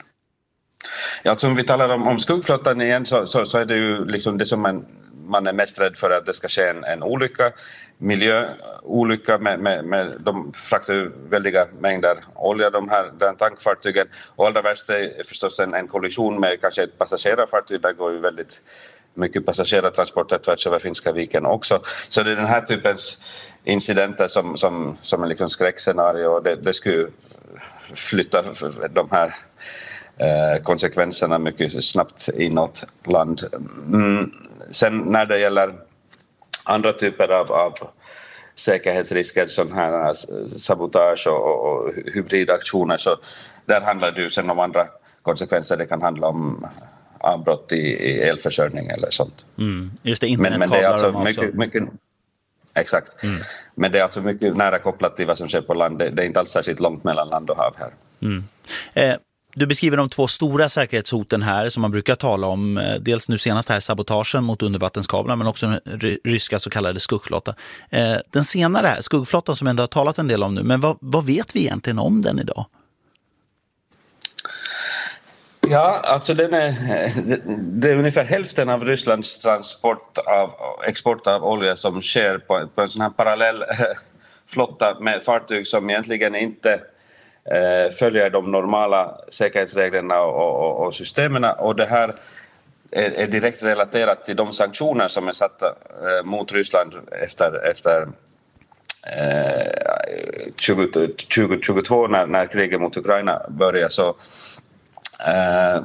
Ja, alltså om vi talar om, om skuggflottan igen så, så, så är det ju liksom det som man, man är mest rädd för, att det ska ske en, en olycka, miljöolycka med, med, med de fraktar ju väldiga mängder olja, de här den tankfartygen, och allra värst är förstås en, en kollision med kanske ett passagerarfartyg. Där går ju väldigt mycket passagerartransporter tvärs över Finska viken också. Så det är den här typens incidenter som, som, som är liksom skräckscenario, och det, det skulle flytta de här eh, konsekvenserna mycket snabbt inåt land. Mm. Sen när det gäller andra typer av, av säkerhetsrisker, sån här sabotage och, och hybridaktioner, så där handlar det ju sen om andra konsekvenser. Det kan handla om avbrott i, i elförsörjning eller sånt. Mm. Just det, men, men det är alltså de mycket, mycket exakt. Mm. Men det är alltså mycket nära kopplat till vad som sker på land. Det, det är inte alls särskilt långt mellan land och hav här. Mm. Eh. Du beskriver de två stora säkerhetshoten här som man brukar tala om. Dels nu senast här sabotagen mot undervattenskablar, men också den ryska så kallade skuggflottan. Den senare här, skuggflottan, som ändå har talat en del om nu. Men vad, vad vet vi egentligen om den idag? Ja, alltså den är, det är ungefär hälften av Rysslands transport av, export av olja som sker på, på en sån här parallell flotta med fartyg som egentligen inte eh, följer de normala säkerhetsreglerna och, och, och systemen. Och det här är, är direkt relaterat till de sanktioner som är satta eh, mot Ryssland efter, efter eh, tjugo tjugotvå när, när kriget mot Ukraina började. Så, eh,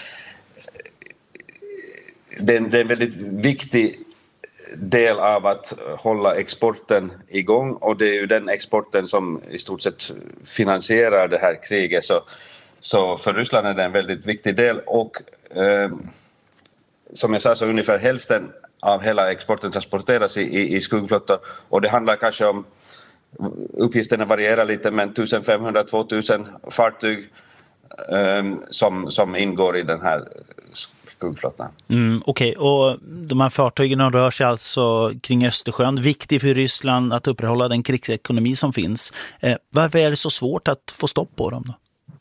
det, det är en väldigt viktig del av att hålla exporten igång, och det är ju den exporten som i stort sett finansierar det här kriget. Så, så för Ryssland är det en väldigt viktig del, och eh, som jag sa så ungefär hälften av hela exporten transporteras i, i, i skuggflottor, och det handlar kanske om, uppgifterna varierar lite, men femtonhundra till tvåtusen fartyg eh, som, som ingår i den här skuggflottan. Mm, Okej, okay. Och de här fartygen rör sig alltså kring Östersjön. Viktigt för Ryssland att upprätthålla den krigsekonomi som finns. Eh, varför är det så svårt att få stopp på dem då?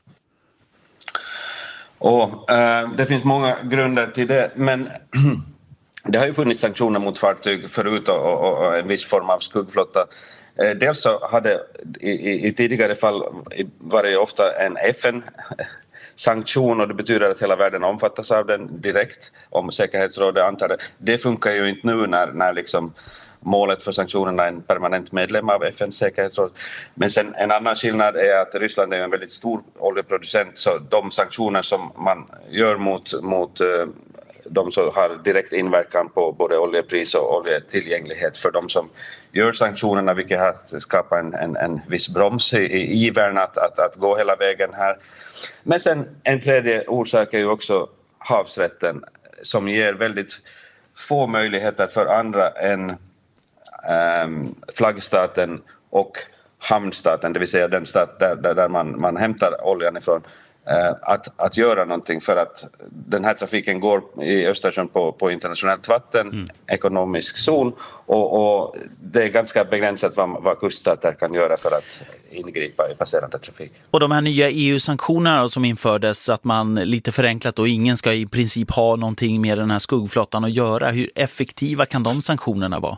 Och, eh, det finns många grunder till det, men det har ju funnits sanktioner mot fartyg förut och, och, och en viss form av skuggflotta. Eh, dels så hade i, i, i tidigare fall varit ofta en F N sanktion, och det betyder att hela världen omfattas av den direkt, om säkerhetsrådet antar det. Det funkar ju inte nu när, när liksom målet för sanktionerna är en permanent medlem av F N:s säkerhetsråd. Men sen en annan skillnad är att Ryssland är en väldigt stor oljeproducent, så de sanktioner som man gör mot, mot de som har direkt inverkan på både oljepris och oljetillgänglighet för de som gör sanktionerna, vilket har skapat en, en, en viss broms i, i ivern att, att, att gå hela vägen här. Men sen en tredje orsak är ju också havsrätten, som ger väldigt få möjligheter för andra än um, flaggstaten och hamnstaten, det vill säga den stat där, där, där man, man hämtar oljan ifrån, uh, att, att göra någonting, för att den här trafiken går i Östersjön på, på internationellt vatten, mm. ekonomisk zon, och, och det är ganska begränsat vad, vad kuststater kan göra för att ingripa i passerande trafik. Och de här nya E U-sanktionerna som infördes, att man lite förenklat och ingen ska i princip ha någonting med den här skuggflottan att göra. Hur effektiva kan de sanktionerna vara?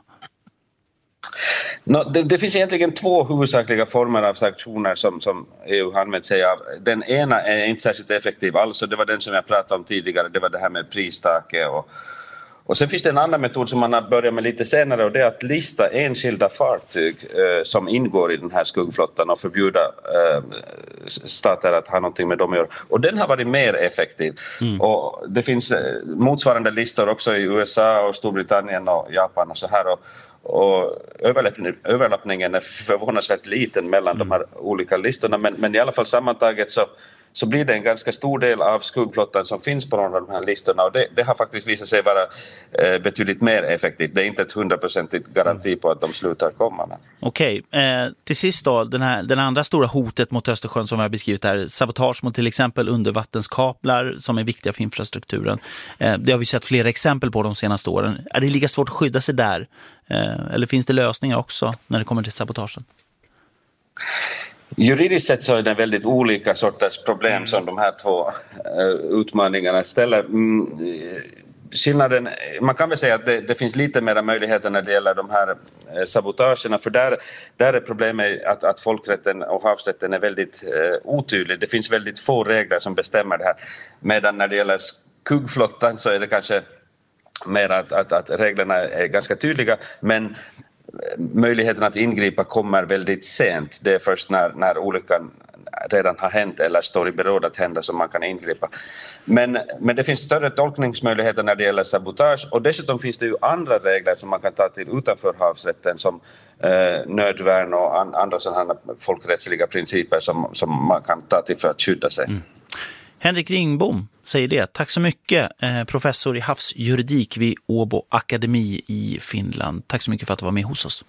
No, det, det finns egentligen två huvudsakliga former av sanktioner som, som E U använder sig av. Den ena är inte särskilt effektiv alls, och det var den som jag pratade om tidigare, det var det här med pristaket. Och, och sen finns det en annan metod som man har börjat med lite senare, och det är att lista enskilda fartyg eh, som ingår i den här skuggflottan och förbjuda eh, stater att ha någonting med dem att göra. Och den har varit mer effektiv. Mm. Och det finns eh, motsvarande listor också i U S A och Storbritannien och Japan och så här. Och, och överlappningen är förvånansvärt liten mellan mm. de här olika listorna, men, men i alla fall sammantaget så, så blir det en ganska stor del av skuggflottan som finns på några av de här listorna, och det, det har faktiskt visat sig vara eh, betydligt mer effektivt. Det är inte ett hundraprocentigt garanti på att de slutar komma. Men. Okej, eh, till sist då, den, här, den andra stora hotet mot Östersjön som vi har beskrivit här, sabotage mot till exempel undervattenskablar som är viktiga för infrastrukturen. Eh, det har vi sett flera exempel på de senaste åren. Är det lika svårt att skydda sig där? Eh, eller finns det lösningar också när det kommer till sabotagen? Juridiskt sett så är det väldigt olika sorters problem som de här två uh, utmaningarna ställer. Mm, skillnaden, man kan väl säga att det, det finns lite mer möjligheter när det gäller de här uh, sabotagerna, för där, där är problemet att, att folkrätten och havsrätten är väldigt uh, otydlig. Det finns väldigt få regler som bestämmer det här, medan när det gäller skuggflottan så är det kanske mer att, att, att reglerna är ganska tydliga, men möjligheten att ingripa kommer väldigt sent. Det är först när, när olyckan redan har hänt eller står i beråd att hända som man kan ingripa. Men, men det finns större tolkningsmöjligheter när det gäller sabotage, och dessutom finns det ju andra regler som man kan ta till utanför havsrätten, som eh, nödvärn och an, andra sådana folkrättsliga principer som, som man kan ta till för att skydda sig. Mm. Henrik Ringbom säger det. Tack så mycket, eh, professor i havsjuridik vid Åbo Akademi i Finland. Tack så mycket för att du var med hos oss.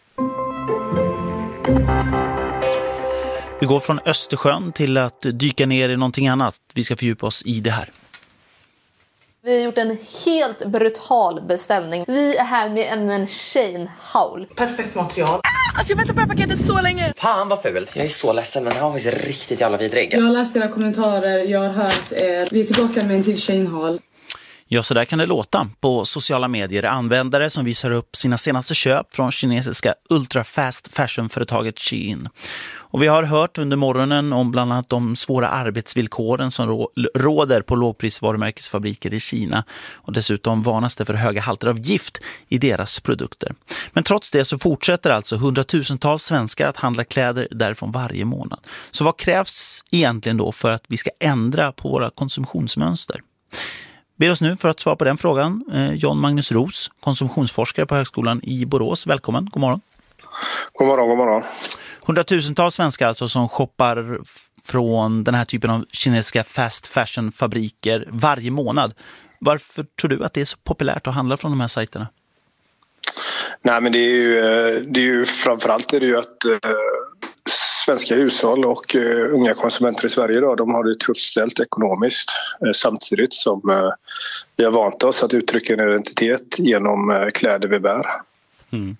Vi går från Östersjön till att dyka ner i någonting annat. Vi ska fördjupa oss i det här. Vi har gjort en helt brutal beställning. Vi är här med en, en Shane Howl. Perfekt material. Alltså jag väntar på paketet så länge. Fan vad ful. Jag är så ledsen, men den här var riktigt jävla vidrig. Jag har läst era kommentarer, jag har hört er. Vi är tillbaka med en till Shane Howl. Ja, så där kan det låta på sociala medier. Användare som visar upp sina senaste köp från kinesiska ultra-fast fashion-företaget Shein. Och vi har hört under morgonen om bland annat de svåra arbetsvillkoren som råder på lågprisvarumärkesfabriker i Kina. Och dessutom varnas det för höga halter av gift i deras produkter. Men trots det så fortsätter alltså hundratusentals svenskar att handla kläder därifrån varje månad. Så vad krävs egentligen då för att vi ska ändra på våra konsumtionsmönster? Ber oss nu för att svara på den frågan eh, John Magnus Ros, konsumtionsforskare på Högskolan i Borås. Välkommen, god morgon. God morgon, god morgon. Hundratusentals svenskar alltså som shoppar från den här typen av kinesiska fast fashion-fabriker varje månad. Varför tror du att det är så populärt att handla från de här sajterna? Nej, men det är ju, det är ju framförallt är det ju att eh, svenska hushåll och eh, unga konsumenter i Sverige då, de har det tufft ställt ekonomiskt eh, samtidigt som eh, vi har vant oss att uttrycka en identitet genom eh, kläder vi bär. Mm.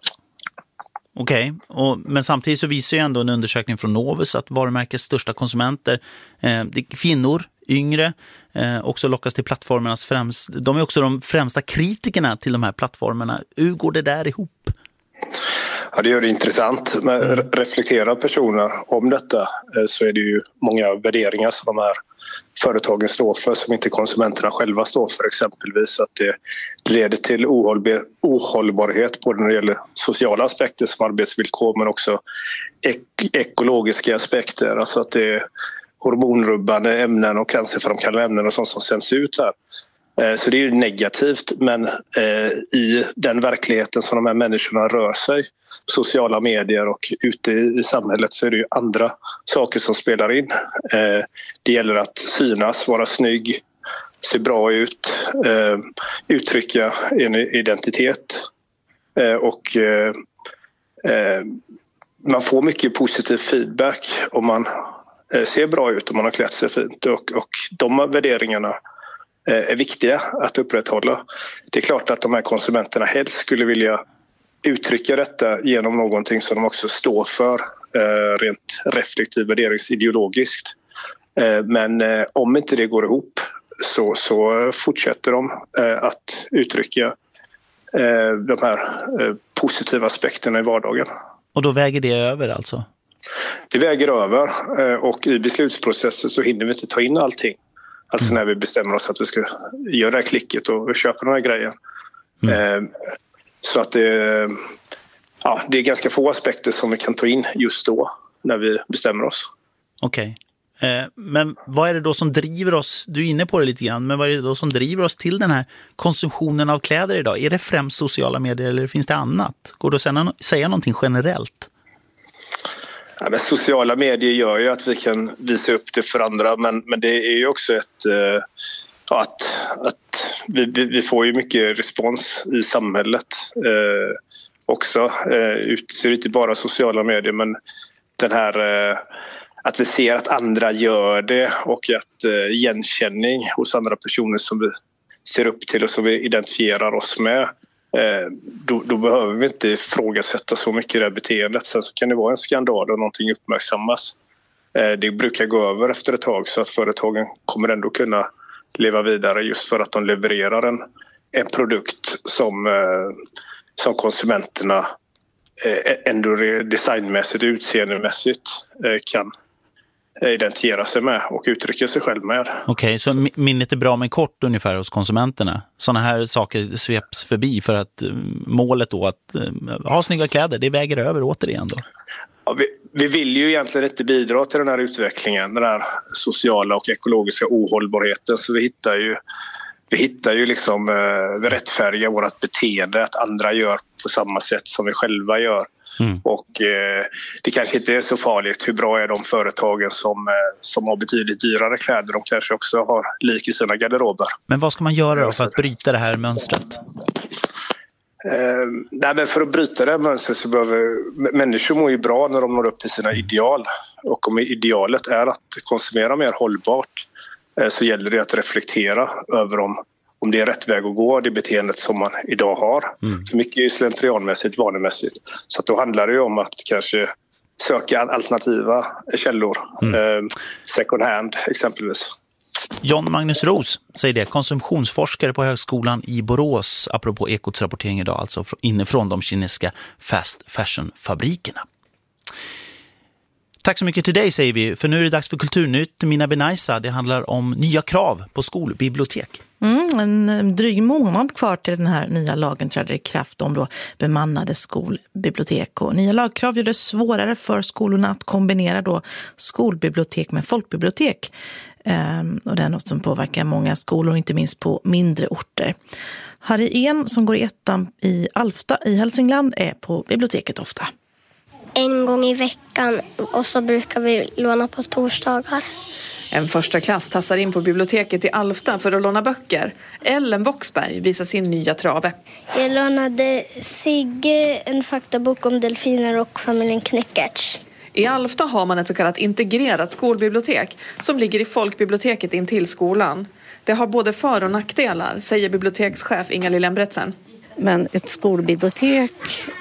Okej, okay. Men samtidigt så visar ju ändå en undersökning från Novus att varumärkets största konsumenter, eh, det är kvinnor, yngre, eh, också lockas till plattformarnas främst. De är också de främsta kritikerna till de här plattformarna. Hur går det där ihop? Ja, det gör det intressant. Men reflekterar personer om detta eh, så är det ju många värderingar som de här företagen står för som inte konsumenterna själva står för, exempelvis att det leder till ohållbar, ohållbarhet både när det gäller sociala aspekter som arbetsvillkor men också ek- ekologiska aspekter, alltså att det är hormonrubbande ämnen och cancerframkallande ämnen och sånt som sänds ut här. Så det är ju negativt, men i den verkligheten som de här människorna rör sig, sociala medier och ute i samhället, så är det ju andra saker som spelar in. Det gäller att synas, vara snygg, se bra ut, uttrycka en identitet och man får mycket positiv feedback om man ser bra ut, om man har klätt sig fint och, och de värderingarna är viktiga att upprätthålla. Det är klart att de här konsumenterna helst skulle vilja uttrycka detta genom någonting som de också står för eh, rent reflektivt värderingsideologiskt. Eh, men eh, om inte det går ihop så, så fortsätter de eh, att uttrycka eh, de här eh, positiva aspekterna i vardagen. Och då väger det över alltså? Det väger över eh, och i beslutsprocessen så hinner vi inte ta in allting. Alltså när vi bestämmer oss att vi ska göra det här klicket och köpa den här grejen. Mm. Så att det, ja, det är ganska få aspekter som vi kan ta in just då när vi bestämmer oss. Okej. Okay. Men vad är det då som driver oss, du är inne på det lite grann, men vad är det då som driver oss till den här konsumtionen av kläder idag? Är det främst sociala medier eller finns det annat? Går det att säga, säga någonting generellt? Ja, men sociala medier gör ju att vi kan visa upp det för andra, men, men det är ju också ett eh, att, att vi, vi får ju mycket respons i samhället eh, också. Eh, så är det inte bara sociala medier, men den här eh, att vi ser att andra gör det och att eh, igenkänning hos andra personer som vi ser upp till och som vi identifierar oss med. Då, då behöver vi inte ifrågasätta så mycket i det här beteendet. Sen så kan det vara en skandal och någonting uppmärksammas. Det brukar gå över efter ett tag så att företagen kommer ändå kunna leva vidare just för att de levererar en, en produkt som, som konsumenterna ändå designmässigt och utseendemässigt kan identifiera sig med och uttrycka sig själv med. Okej, okay, så minnet är bra men kort ungefär hos konsumenterna. Sådana här saker sveps förbi för att målet då att ha snygga kläder, det väger över återigen då? Ja, vi, vi vill ju egentligen inte bidra till den här utvecklingen, den här sociala och ekologiska ohållbarheten, så vi hittar ju vi hittar ju liksom, vi rättfärdigar vårt beteende att andra gör på samma sätt som vi själva gör. Mm. Och eh, det kanske inte är så farligt. Hur bra är de företagen som, eh, som har betydligt dyrare kläder? De kanske också har lik i sina garderober. Men vad ska man göra då för att bryta det här mönstret? Eh, nej, men för att bryta det här mönstret så behöver människor må ju bra när de når upp till sina ideal. Och om idealet är att konsumera mer hållbart eh, så gäller det att reflektera över om om det är rätt väg att gå, det beteendet som man idag har. Mm. Så mycket är ju slentrianmässigt, vanemässigt. Så att då handlar det ju om att kanske söka alternativa källor. Mm. Eh, second hand exempelvis. John Magnus Ros säger det, konsumtionsforskare på högskolan i Borås, apropå Ekots rapportering idag, alltså inifrån de kinesiska fast fashion-fabrikerna. Tack så mycket till dig säger vi, för nu är det dags för Kulturnytt. Mina Benaisa, det handlar om nya krav på skolbibliotek. Mm, en dryg månad kvar till den här nya lagen träder i kraft om då bemannade skolbibliotek. Och nya lagkrav gör det svårare för skolorna att kombinera då skolbibliotek med folkbibliotek. Ehm, och det är något som påverkar många skolor, inte minst på mindre orter. Harry En som går i ettan i Alfta i Hälsingland är på biblioteket ofta. En gång i veckan och så brukar vi låna på torsdagar. En första klass tassar in på biblioteket i Alfta för att låna böcker. Ellen Voxberg visar sin nya trave. Jag lånade Sigge en faktabok om delfiner och familjen Knäckertz. I Alfta har man ett så kallat integrerat skolbibliotek som ligger i folkbiblioteket in till skolan. Det har både för- och nackdelar, säger bibliotekschef Inga Liljenbretsen. Men ett skolbibliotek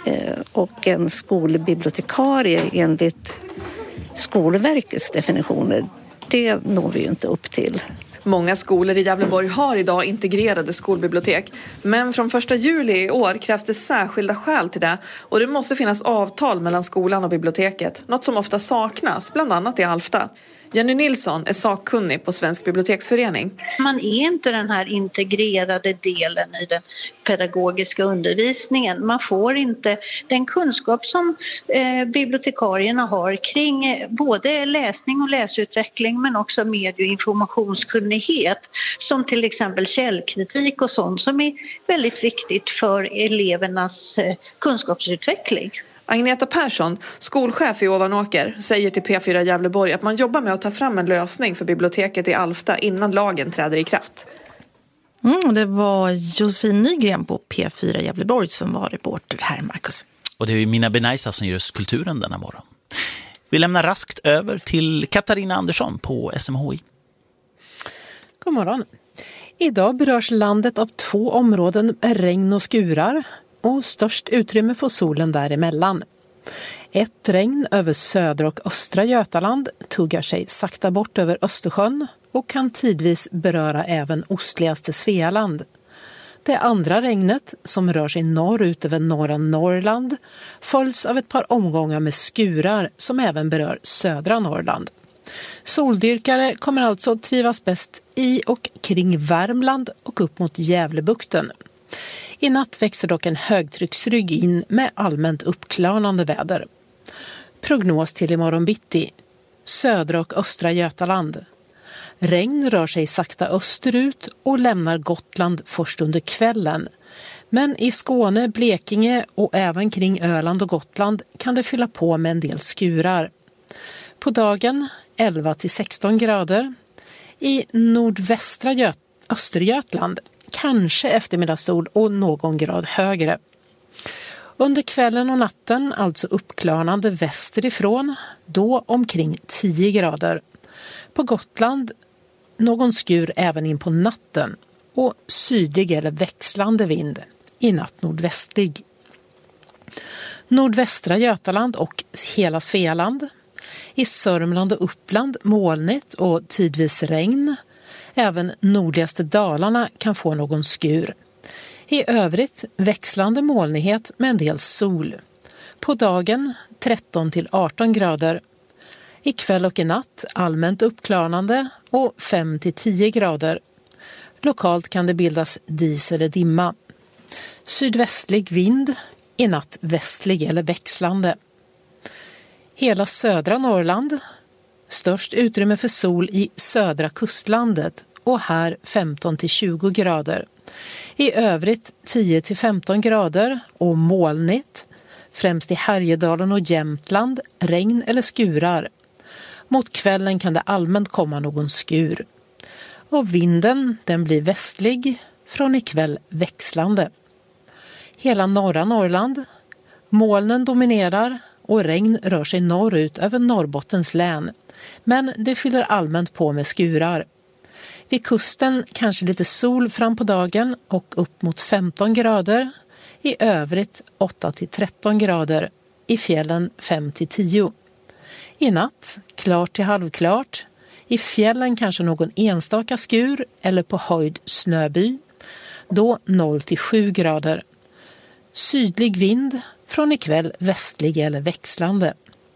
och en skolbibliotekarie enligt Skolverkets definitioner, det når vi ju inte upp till. Många skolor i Gävleborg har idag integrerade skolbibliotek. Men från första juli i år krävs det särskilda skäl till det. Och det måste finnas avtal mellan skolan och biblioteket. Något som ofta saknas, bland annat i Alfta. Jenny Nilsson är sakkunnig på Svensk biblioteksförening. Man är inte den här integrerade delen i den pedagogiska undervisningen. Man får inte den kunskap som eh, bibliotekarierna har kring eh, både läsning och läsutveckling, men också medie- och informationskunnighet, som till exempel källkritik och sånt, som är väldigt viktigt för elevernas eh, kunskapsutveckling. Agneta Persson, skolchef i Ovanåker, säger till P fyra Gävleborg att man jobbar med att ta fram en lösning för biblioteket i Alfta innan lagen träder i kraft. Mm, det var Josefin Nygren på P fyra Gävleborg som var reporter här, Marcus. Och det är Mina Benaisa som gör oss kulturen denna morgon. Vi lämnar raskt över till Katarina Andersson på S M H I. God morgon. Idag berörs landet av två områden med regn och skurar och störst utrymme för solen däremellan. Ett regn över södra och östra Götaland tuggar sig sakta bort över Östersjön och kan tidvis beröra även ostligaste Svealand. Det andra regnet, som rör sig norrut över norra Norrland, följs av ett par omgångar med skurar som även berör södra Norrland. Soldyrkare kommer alltså att trivas bäst i och kring Värmland och upp mot Gävlebukten. I natt växer dock en högtrycksrygg in med allmänt uppklarnande väder. Prognos till imorgon bitti. Södra och östra Götaland. Regn rör sig sakta österut och lämnar Gotland först under kvällen. Men i Skåne, Blekinge och även kring Öland och Gotland kan det fylla på med en del skurar. På dagen elva till sexton grader. I nordvästra Gö- Östergötland kanske eftermiddagssol och någon grad högre. Under kvällen och natten alltså uppklarnande västerifrån, då omkring tio grader. På Gotland någon skur även in på natten och sydlig eller växlande vind, i natt nordvästlig. Nordvästra Götaland och hela Svealand. I Sörmland och Uppland molnigt och tidvis regn. Även nordligaste Dalarna kan få någon skur. I övrigt växlande molnighet med en del sol. På dagen tretton till arton grader. I kväll och i natt allmänt uppklarnande och fem till tio grader. Lokalt kan det bildas dis eller dimma. Sydvästlig vind, i natt västlig eller växlande. Hela södra Norrland. Störst utrymme för sol i södra kustlandet och här femton till tjugo grader. I övrigt tio till femton grader och molnigt. Främst i Härjedalen och Jämtland regn eller skurar. Mot kvällen kan det allmänt komma någon skur. Och vinden den blir västlig, från ikväll växlande. Hela norra Norrland. Molnen dominerar och regn rör sig norrut över Norrbottens län. Men det fyller allmänt på med skurar. Vid kusten kanske lite sol fram på dagen och upp mot femton grader. I övrigt åtta till tretton grader. I fjällen fem till tio. I natt klart till halvklart. I fjällen kanske någon enstaka skur eller på höjd snöby. Då noll till sju grader. Sydlig vind, från ikväll västlig eller växlande.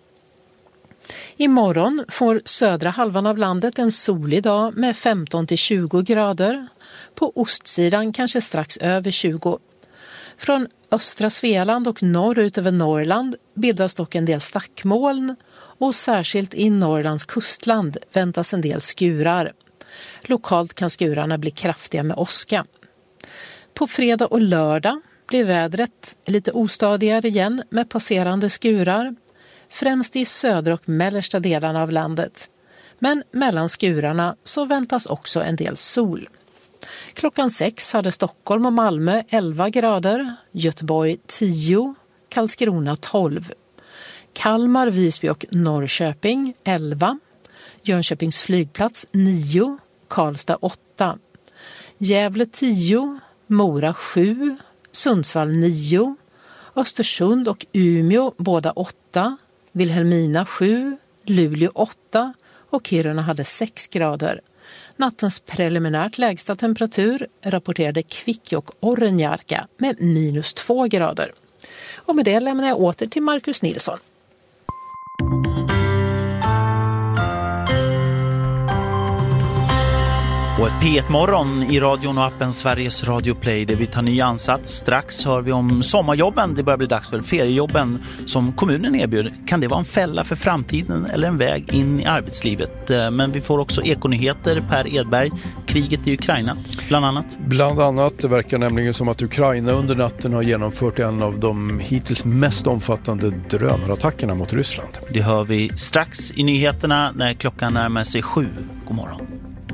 Imorgon får södra halvan av landet en solig dag med femton till tjugo grader. På ostsidan kanske strax över tjugo. Från östra Svealand och norrut över Norrland bildas dock en del stackmoln och särskilt i Norrlands kustland väntas en del skurar. Lokalt kan skurarna bli kraftiga med åska. På fredag och lördag blir vädret lite ostadigare igen med passerande skurar, främst i södra och mellersta delarna av landet. Men mellan skurarna så väntas också en del sol. Klockan sex hade Stockholm och Malmö elva grader, Göteborg tio, Karlskrona tolv. Kalmar, Visby och Norrköping elva, Jönköpings flygplats nio, Karlstad åtta. Gävle tio, Mora sju, Sundsvall nio, Östersund och Umeå båda åtta, Vilhelmina sju, Luleå åtta och Kiruna hade sex grader. Nattens preliminärt lägsta temperatur rapporterade Kvikkjokk och Orrenjarka med minus två grader. Och med det lämnar jag åter till Marcus Nilsson. Och ett P ett-morgon i radion och appen Sveriges Radio Play där vi tar ny ansats. Strax hör vi om sommarjobben. Det börjar bli dags för feriejobben som kommunen erbjuder. Kan det vara en fälla för framtiden eller en väg in i arbetslivet? Men vi får också ekonyheter. Per Edberg, kriget i Ukraina bland annat. Bland annat, det verkar nämligen som att Ukraina under natten har genomfört en av de hittills mest omfattande drönarattackerna mot Ryssland. Det hör vi strax i nyheterna när klockan närmar sig sju. God morgon.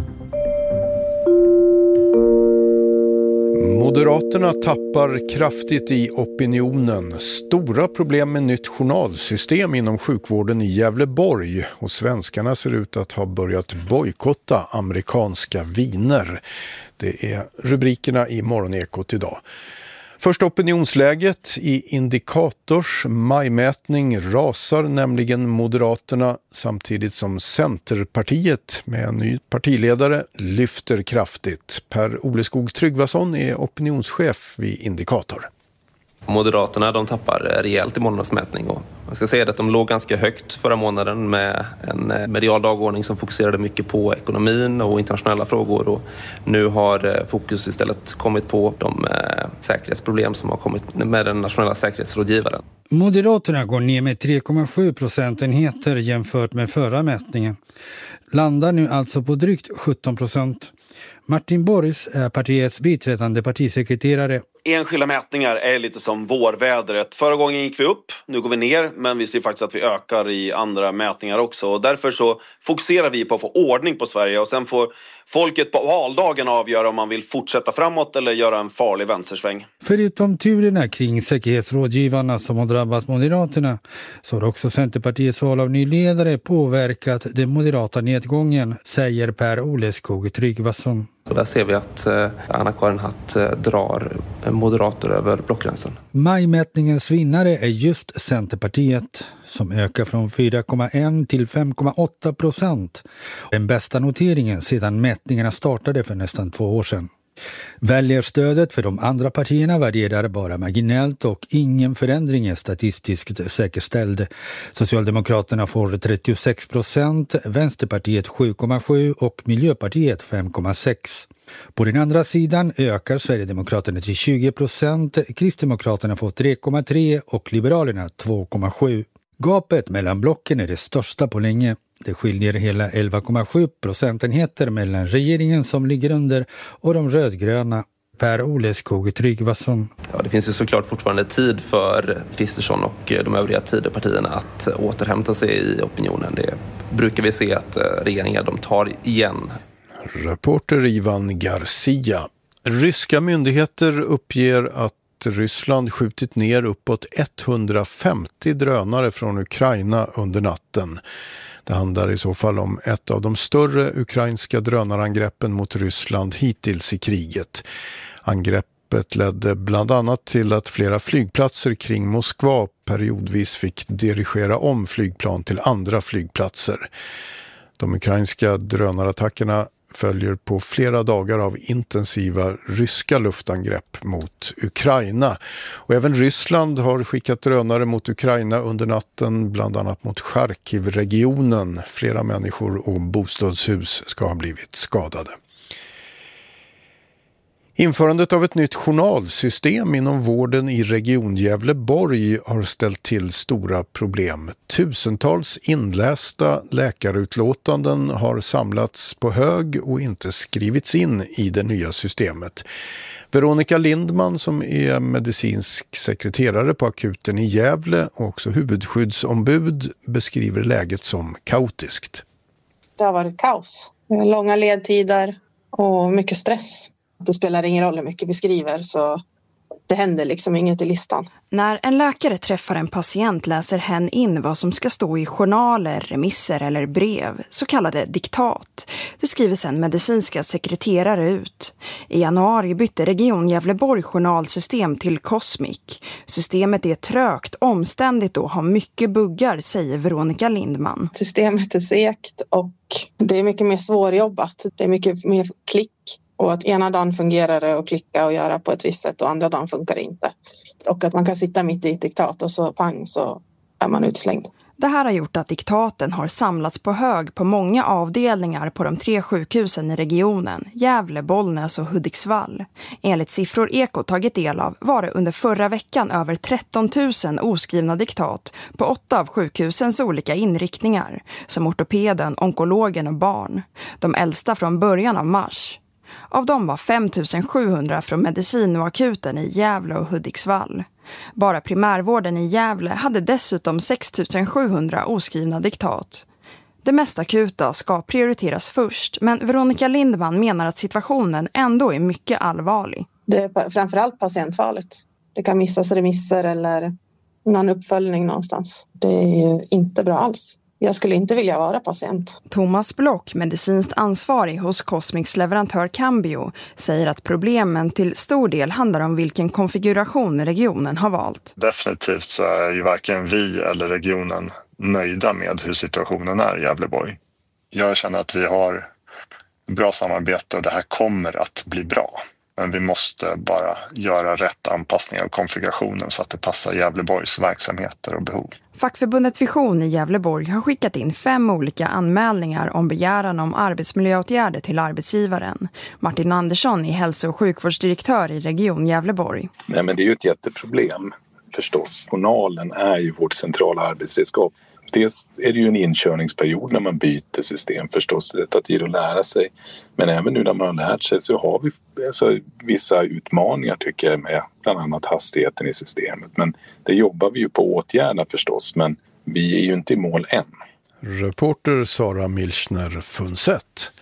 Moderaterna tappar kraftigt i opinionen. Stora problem med nytt journalsystem inom sjukvården i Gävleborg. Och svenskarna ser ut att ha börjat bojkotta amerikanska viner. Det är rubrikerna i Morgonekot idag. Först opinionsläget i Indikators majmätning rasar nämligen Moderaterna samtidigt som Centerpartiet med en ny partiledare lyfter kraftigt. Per Oleskog Tryggvason är opinionschef vid Indikator. Moderaterna de tappar rejält i månadens mätning. Och jag ska säga att de låg ganska högt förra månaden med en medial dagordning som fokuserade mycket på ekonomin och internationella frågor. Och nu har fokus istället kommit på de säkerhetsproblem som har kommit med den nationella säkerhetsrådgivaren. Moderaterna går ner med tre komma sju procentenheter jämfört med förra mätningen. Landar nu alltså på drygt sjutton procent. Martin Borgs är partiets biträdande partisekreterare. Enskilda mätningar är lite som vårvädret. Förra gången gick vi upp, nu går vi ner, men vi ser faktiskt att vi ökar i andra mätningar också. Och därför så fokuserar vi på att få ordning på Sverige och sen får folket på valdagen avgöra om man vill fortsätta framåt eller göra en farlig vänstersväng. Förutom turerna kring säkerhetsrådgivarna som har drabbat Moderaterna så har också Centerpartiets val av ny ledare påverkat den moderata nedgången, säger Per Oleskog Tryggvason. Så där ser vi att Anna-Karin Hatt drar moderater över blockgränsen. Majmätningens vinnare är just Centerpartiet som ökar från fyra komma ett till fem komma åtta procent. Den bästa noteringen sedan mätningarna startade för nästan två år sedan. Väljarstödet för de andra partierna varierar bara marginellt och ingen förändring är statistiskt säkerställd. Socialdemokraterna får trettiosex procent, Vänsterpartiet sju komma sju och Miljöpartiet fem komma sex. På den andra sidan ökar Sverigedemokraterna till tjugo procent, Kristdemokraterna får tre komma tre och Liberalerna två komma sju. Gapet mellan blocken är det största på länge. Det skiljer hela elva komma sju procentenheter mellan regeringen som ligger under och de rödgröna. Per Oleskog Tryggvason. Ja, det finns ju såklart fortfarande tid för Kristersson och de övriga Tidöpartierna att återhämta sig i opinionen. Det brukar vi se att regeringar de tar igen. Reporter Ivan Garcia. Ryska myndigheter uppger att Ryssland skjutit ner uppåt etthundrafemtio drönare från Ukraina under natten. Det handlar i så fall om ett av de större ukrainska drönarangreppen mot Ryssland hittills i kriget. Angreppet ledde bland annat till att flera flygplatser kring Moskva periodvis fick dirigera om flygplan till andra flygplatser. De ukrainska drönarattackerna följer på flera dagar av intensiva ryska luftangrepp mot Ukraina. Och även Ryssland har skickat drönare mot Ukraina under natten, bland annat mot Charkiv-regionen. Flera människor och bostadshus ska ha blivit skadade. Införandet av ett nytt journalsystem inom vården i region Gävleborg har ställt till stora problem. Tusentals inlästa läkarutlåtanden har samlats på hög och inte skrivits in i det nya systemet. Veronica Lindman, som är medicinsk sekreterare på akuten i Gävle och också huvudskyddsombud, beskriver läget som kaotiskt. Det har varit kaos. Långa ledtider och mycket stress. Det spelar ingen roll hur mycket vi skriver, så det händer liksom inget i listan. När en läkare träffar en patient läser hen in vad som ska stå i journaler, remisser eller brev, så kallade diktat. Det skriver sedan medicinska sekreterare ut. I januari bytte Region Gävleborg journalsystem till Cosmic. Systemet är trögt, omständigt och har mycket buggar, säger Veronica Lindman. Systemet är segt och det är mycket mer svårjobbat. Det är mycket mer klick. Och att ena dagen fungerar det att klicka och göra på ett visst sätt och andra dagen funkar det inte. Och att man kan sitta mitt i ett diktat och så pang så är man utslängd. Det här har gjort att diktaten har samlats på hög på många avdelningar på de tre sjukhusen i regionen, Gävle, Bollnäs och Hudiksvall. Enligt siffror Eko tagit del av var det under förra veckan över tretton tusen oskrivna diktat på åtta av sjukhusens olika inriktningar, som ortopeden, onkologen och barn. De äldsta från början av mars. Av dem var fem tusen sjuhundra från medicin och akuten i Gävle och Hudiksvall. Bara primärvården i Gävle hade dessutom sex tusen sjuhundra oskrivna diktat. Det mest akuta ska prioriteras först, men Veronica Lindman menar att situationen ändå är mycket allvarlig. Det är framförallt patientfarligt. Det kan missas remisser eller någon uppföljning någonstans. Det är ju inte bra alls. Jag skulle inte vilja vara patient. Thomas Block, medicinskt ansvarig hos Cosmics leverantör Cambio, säger att problemen till stor del handlar om vilken konfiguration regionen har valt. Definitivt så är ju varken vi eller regionen nöjda med hur situationen är i Gävleborg. Jag känner att vi har bra samarbete och det här kommer att bli bra. Men vi måste bara göra rätt anpassning av konfigurationen så att det passar Gävleborgs verksamheter och behov. Fackförbundet Vision i Gävleborg har skickat in fem olika anmälningar om begäran om arbetsmiljöåtgärder till arbetsgivaren. Martin Andersson är hälso- och sjukvårdsdirektör i Region Gävleborg. Nej, men det är ju ett jätteproblem förstås. Journalen är ju vårt centrala arbetsredskap. Dels är det ju en inkörningsperiod när man byter system förstås. Det tar tid att lära sig. Men även nu när man har lärt sig så har vi alltså, vissa utmaningar tycker jag med bland annat hastigheten i systemet. Men det jobbar vi ju på åtgärda förstås. Men vi är ju inte i mål än. Reporter Sara Milchner Funset.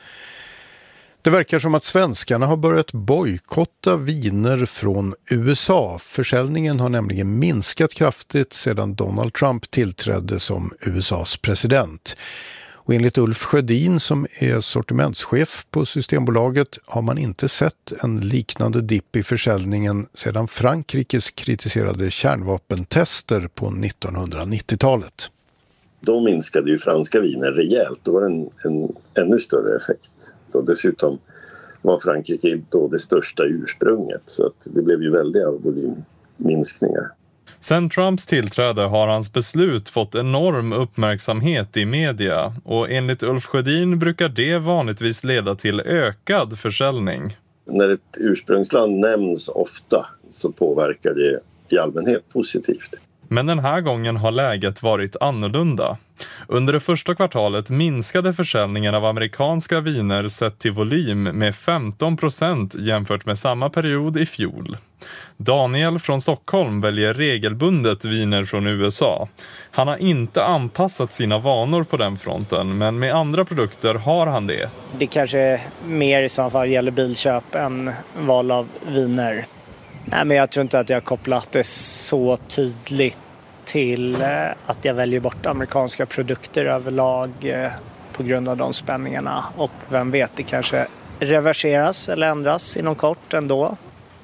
Det verkar som att svenskarna har börjat bojkotta viner från U S A. Försäljningen har nämligen minskat kraftigt sedan Donald Trump tillträdde som U S A:s president. Och enligt Ulf Sjödin, som är sortimentschef på Systembolaget, har man inte sett en liknande dipp i försäljningen sedan Frankrikes kritiserade kärnvapentester på nittonhundranittiotalet. Då minskade ju franska viner rejält. Då var det en, en ännu större effekt. Och dessutom var Frankrike då det största ursprunget så att det blev ju väldiga volymminskningar. Sen Trumps tillträde har hans beslut fått enorm uppmärksamhet i media och enligt Ulf Sjödin brukar det vanligtvis leda till ökad försäljning. När ett ursprungsland nämns ofta så påverkar det i allmänhet positivt. Men den här gången har läget varit annorlunda. Under det första kvartalet minskade försäljningen av amerikanska viner sett till volym med femton procent jämfört med samma period i fjol. Daniel från Stockholm väljer regelbundet viner från U S A. Han har inte anpassat sina vanor på den fronten, men med andra produkter har han det. Det kanske mer i så fall gäller bilköp än val av viner. Nej, men jag tror inte att jag har kopplat det så tydligt till att jag väljer bort amerikanska produkter överlag på grund av de spänningarna. Och vem vet, det kanske reverseras eller ändras inom kort ändå.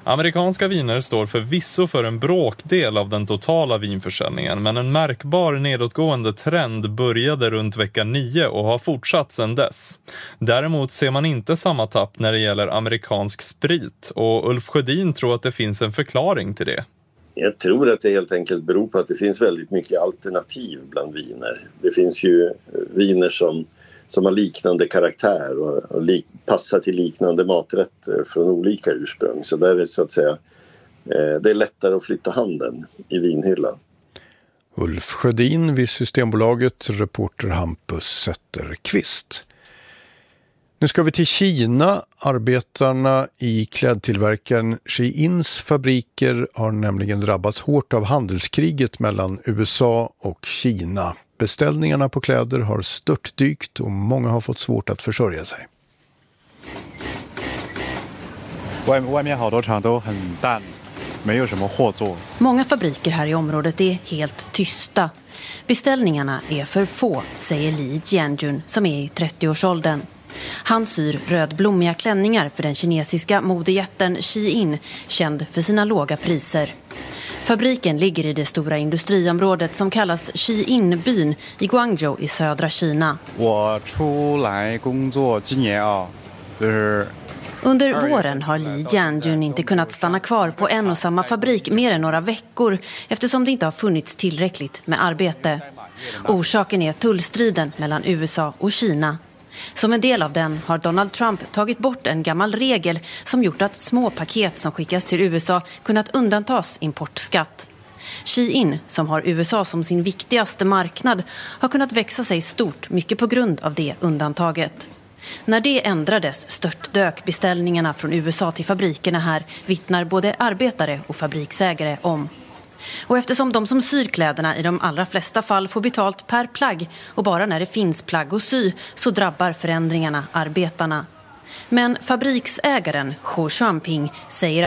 Amerikanska viner står förvisso för en bråkdel av den totala vinförsäljningen, men en märkbar nedåtgående trend började runt vecka nio och har fortsatt sedan dess. Däremot ser man inte samma tapp när det gäller amerikansk sprit, och Ulf Sjödin tror att det finns en förklaring till det. Jag tror att det helt enkelt beror på att det finns väldigt mycket alternativ bland viner. Det finns ju viner som, som har liknande karaktär och, och lik, passar till liknande maträtter från olika ursprung. Så där är så att säga, eh, det är lättare att flytta handen i vinhyllan. Ulf Sjödin vid Systembolaget, reporter Hampus Zetterqvist. Nu ska vi till Kina. Arbetarna i klädtillverkaren Sheins fabriker har nämligen drabbats hårt av handelskriget mellan U S A och Kina. Beställningarna på kläder har störtdykt och många har fått svårt att försörja sig. Många fabriker här i området är helt tysta. Beställningarna är för få, säger Li Jianjun som är i trettioårsåldern. Han syr rödblommiga klänningar för den kinesiska modejätten Shein, känd för sina låga priser. Fabriken ligger i det stora industriområdet som kallas Xi'an-byn i Guangzhou i södra Kina. Under våren har Li Jianjun inte kunnat stanna kvar på en och samma fabrik mer än några veckor eftersom det inte har funnits tillräckligt med arbete. Orsaken är tullstriden mellan U S A och Kina. Som en del av den har Donald Trump tagit bort en gammal regel som gjort att små paket som skickas till U S A kunnat undantas importskatt. Shein, som har U S A som sin viktigaste marknad, har kunnat växa sig stort mycket på grund av det undantaget. När det ändrades störtdök beställningarna från U S A till fabrikerna här, vittnar både arbetare och fabriksägare om. Och eftersom de som syr kläderna i de allra flesta fall får betalt per plagg och bara när det finns plagg att sy, så drabbar förändringarna arbetarna. Men fabriksägaren Ho Xuanping säger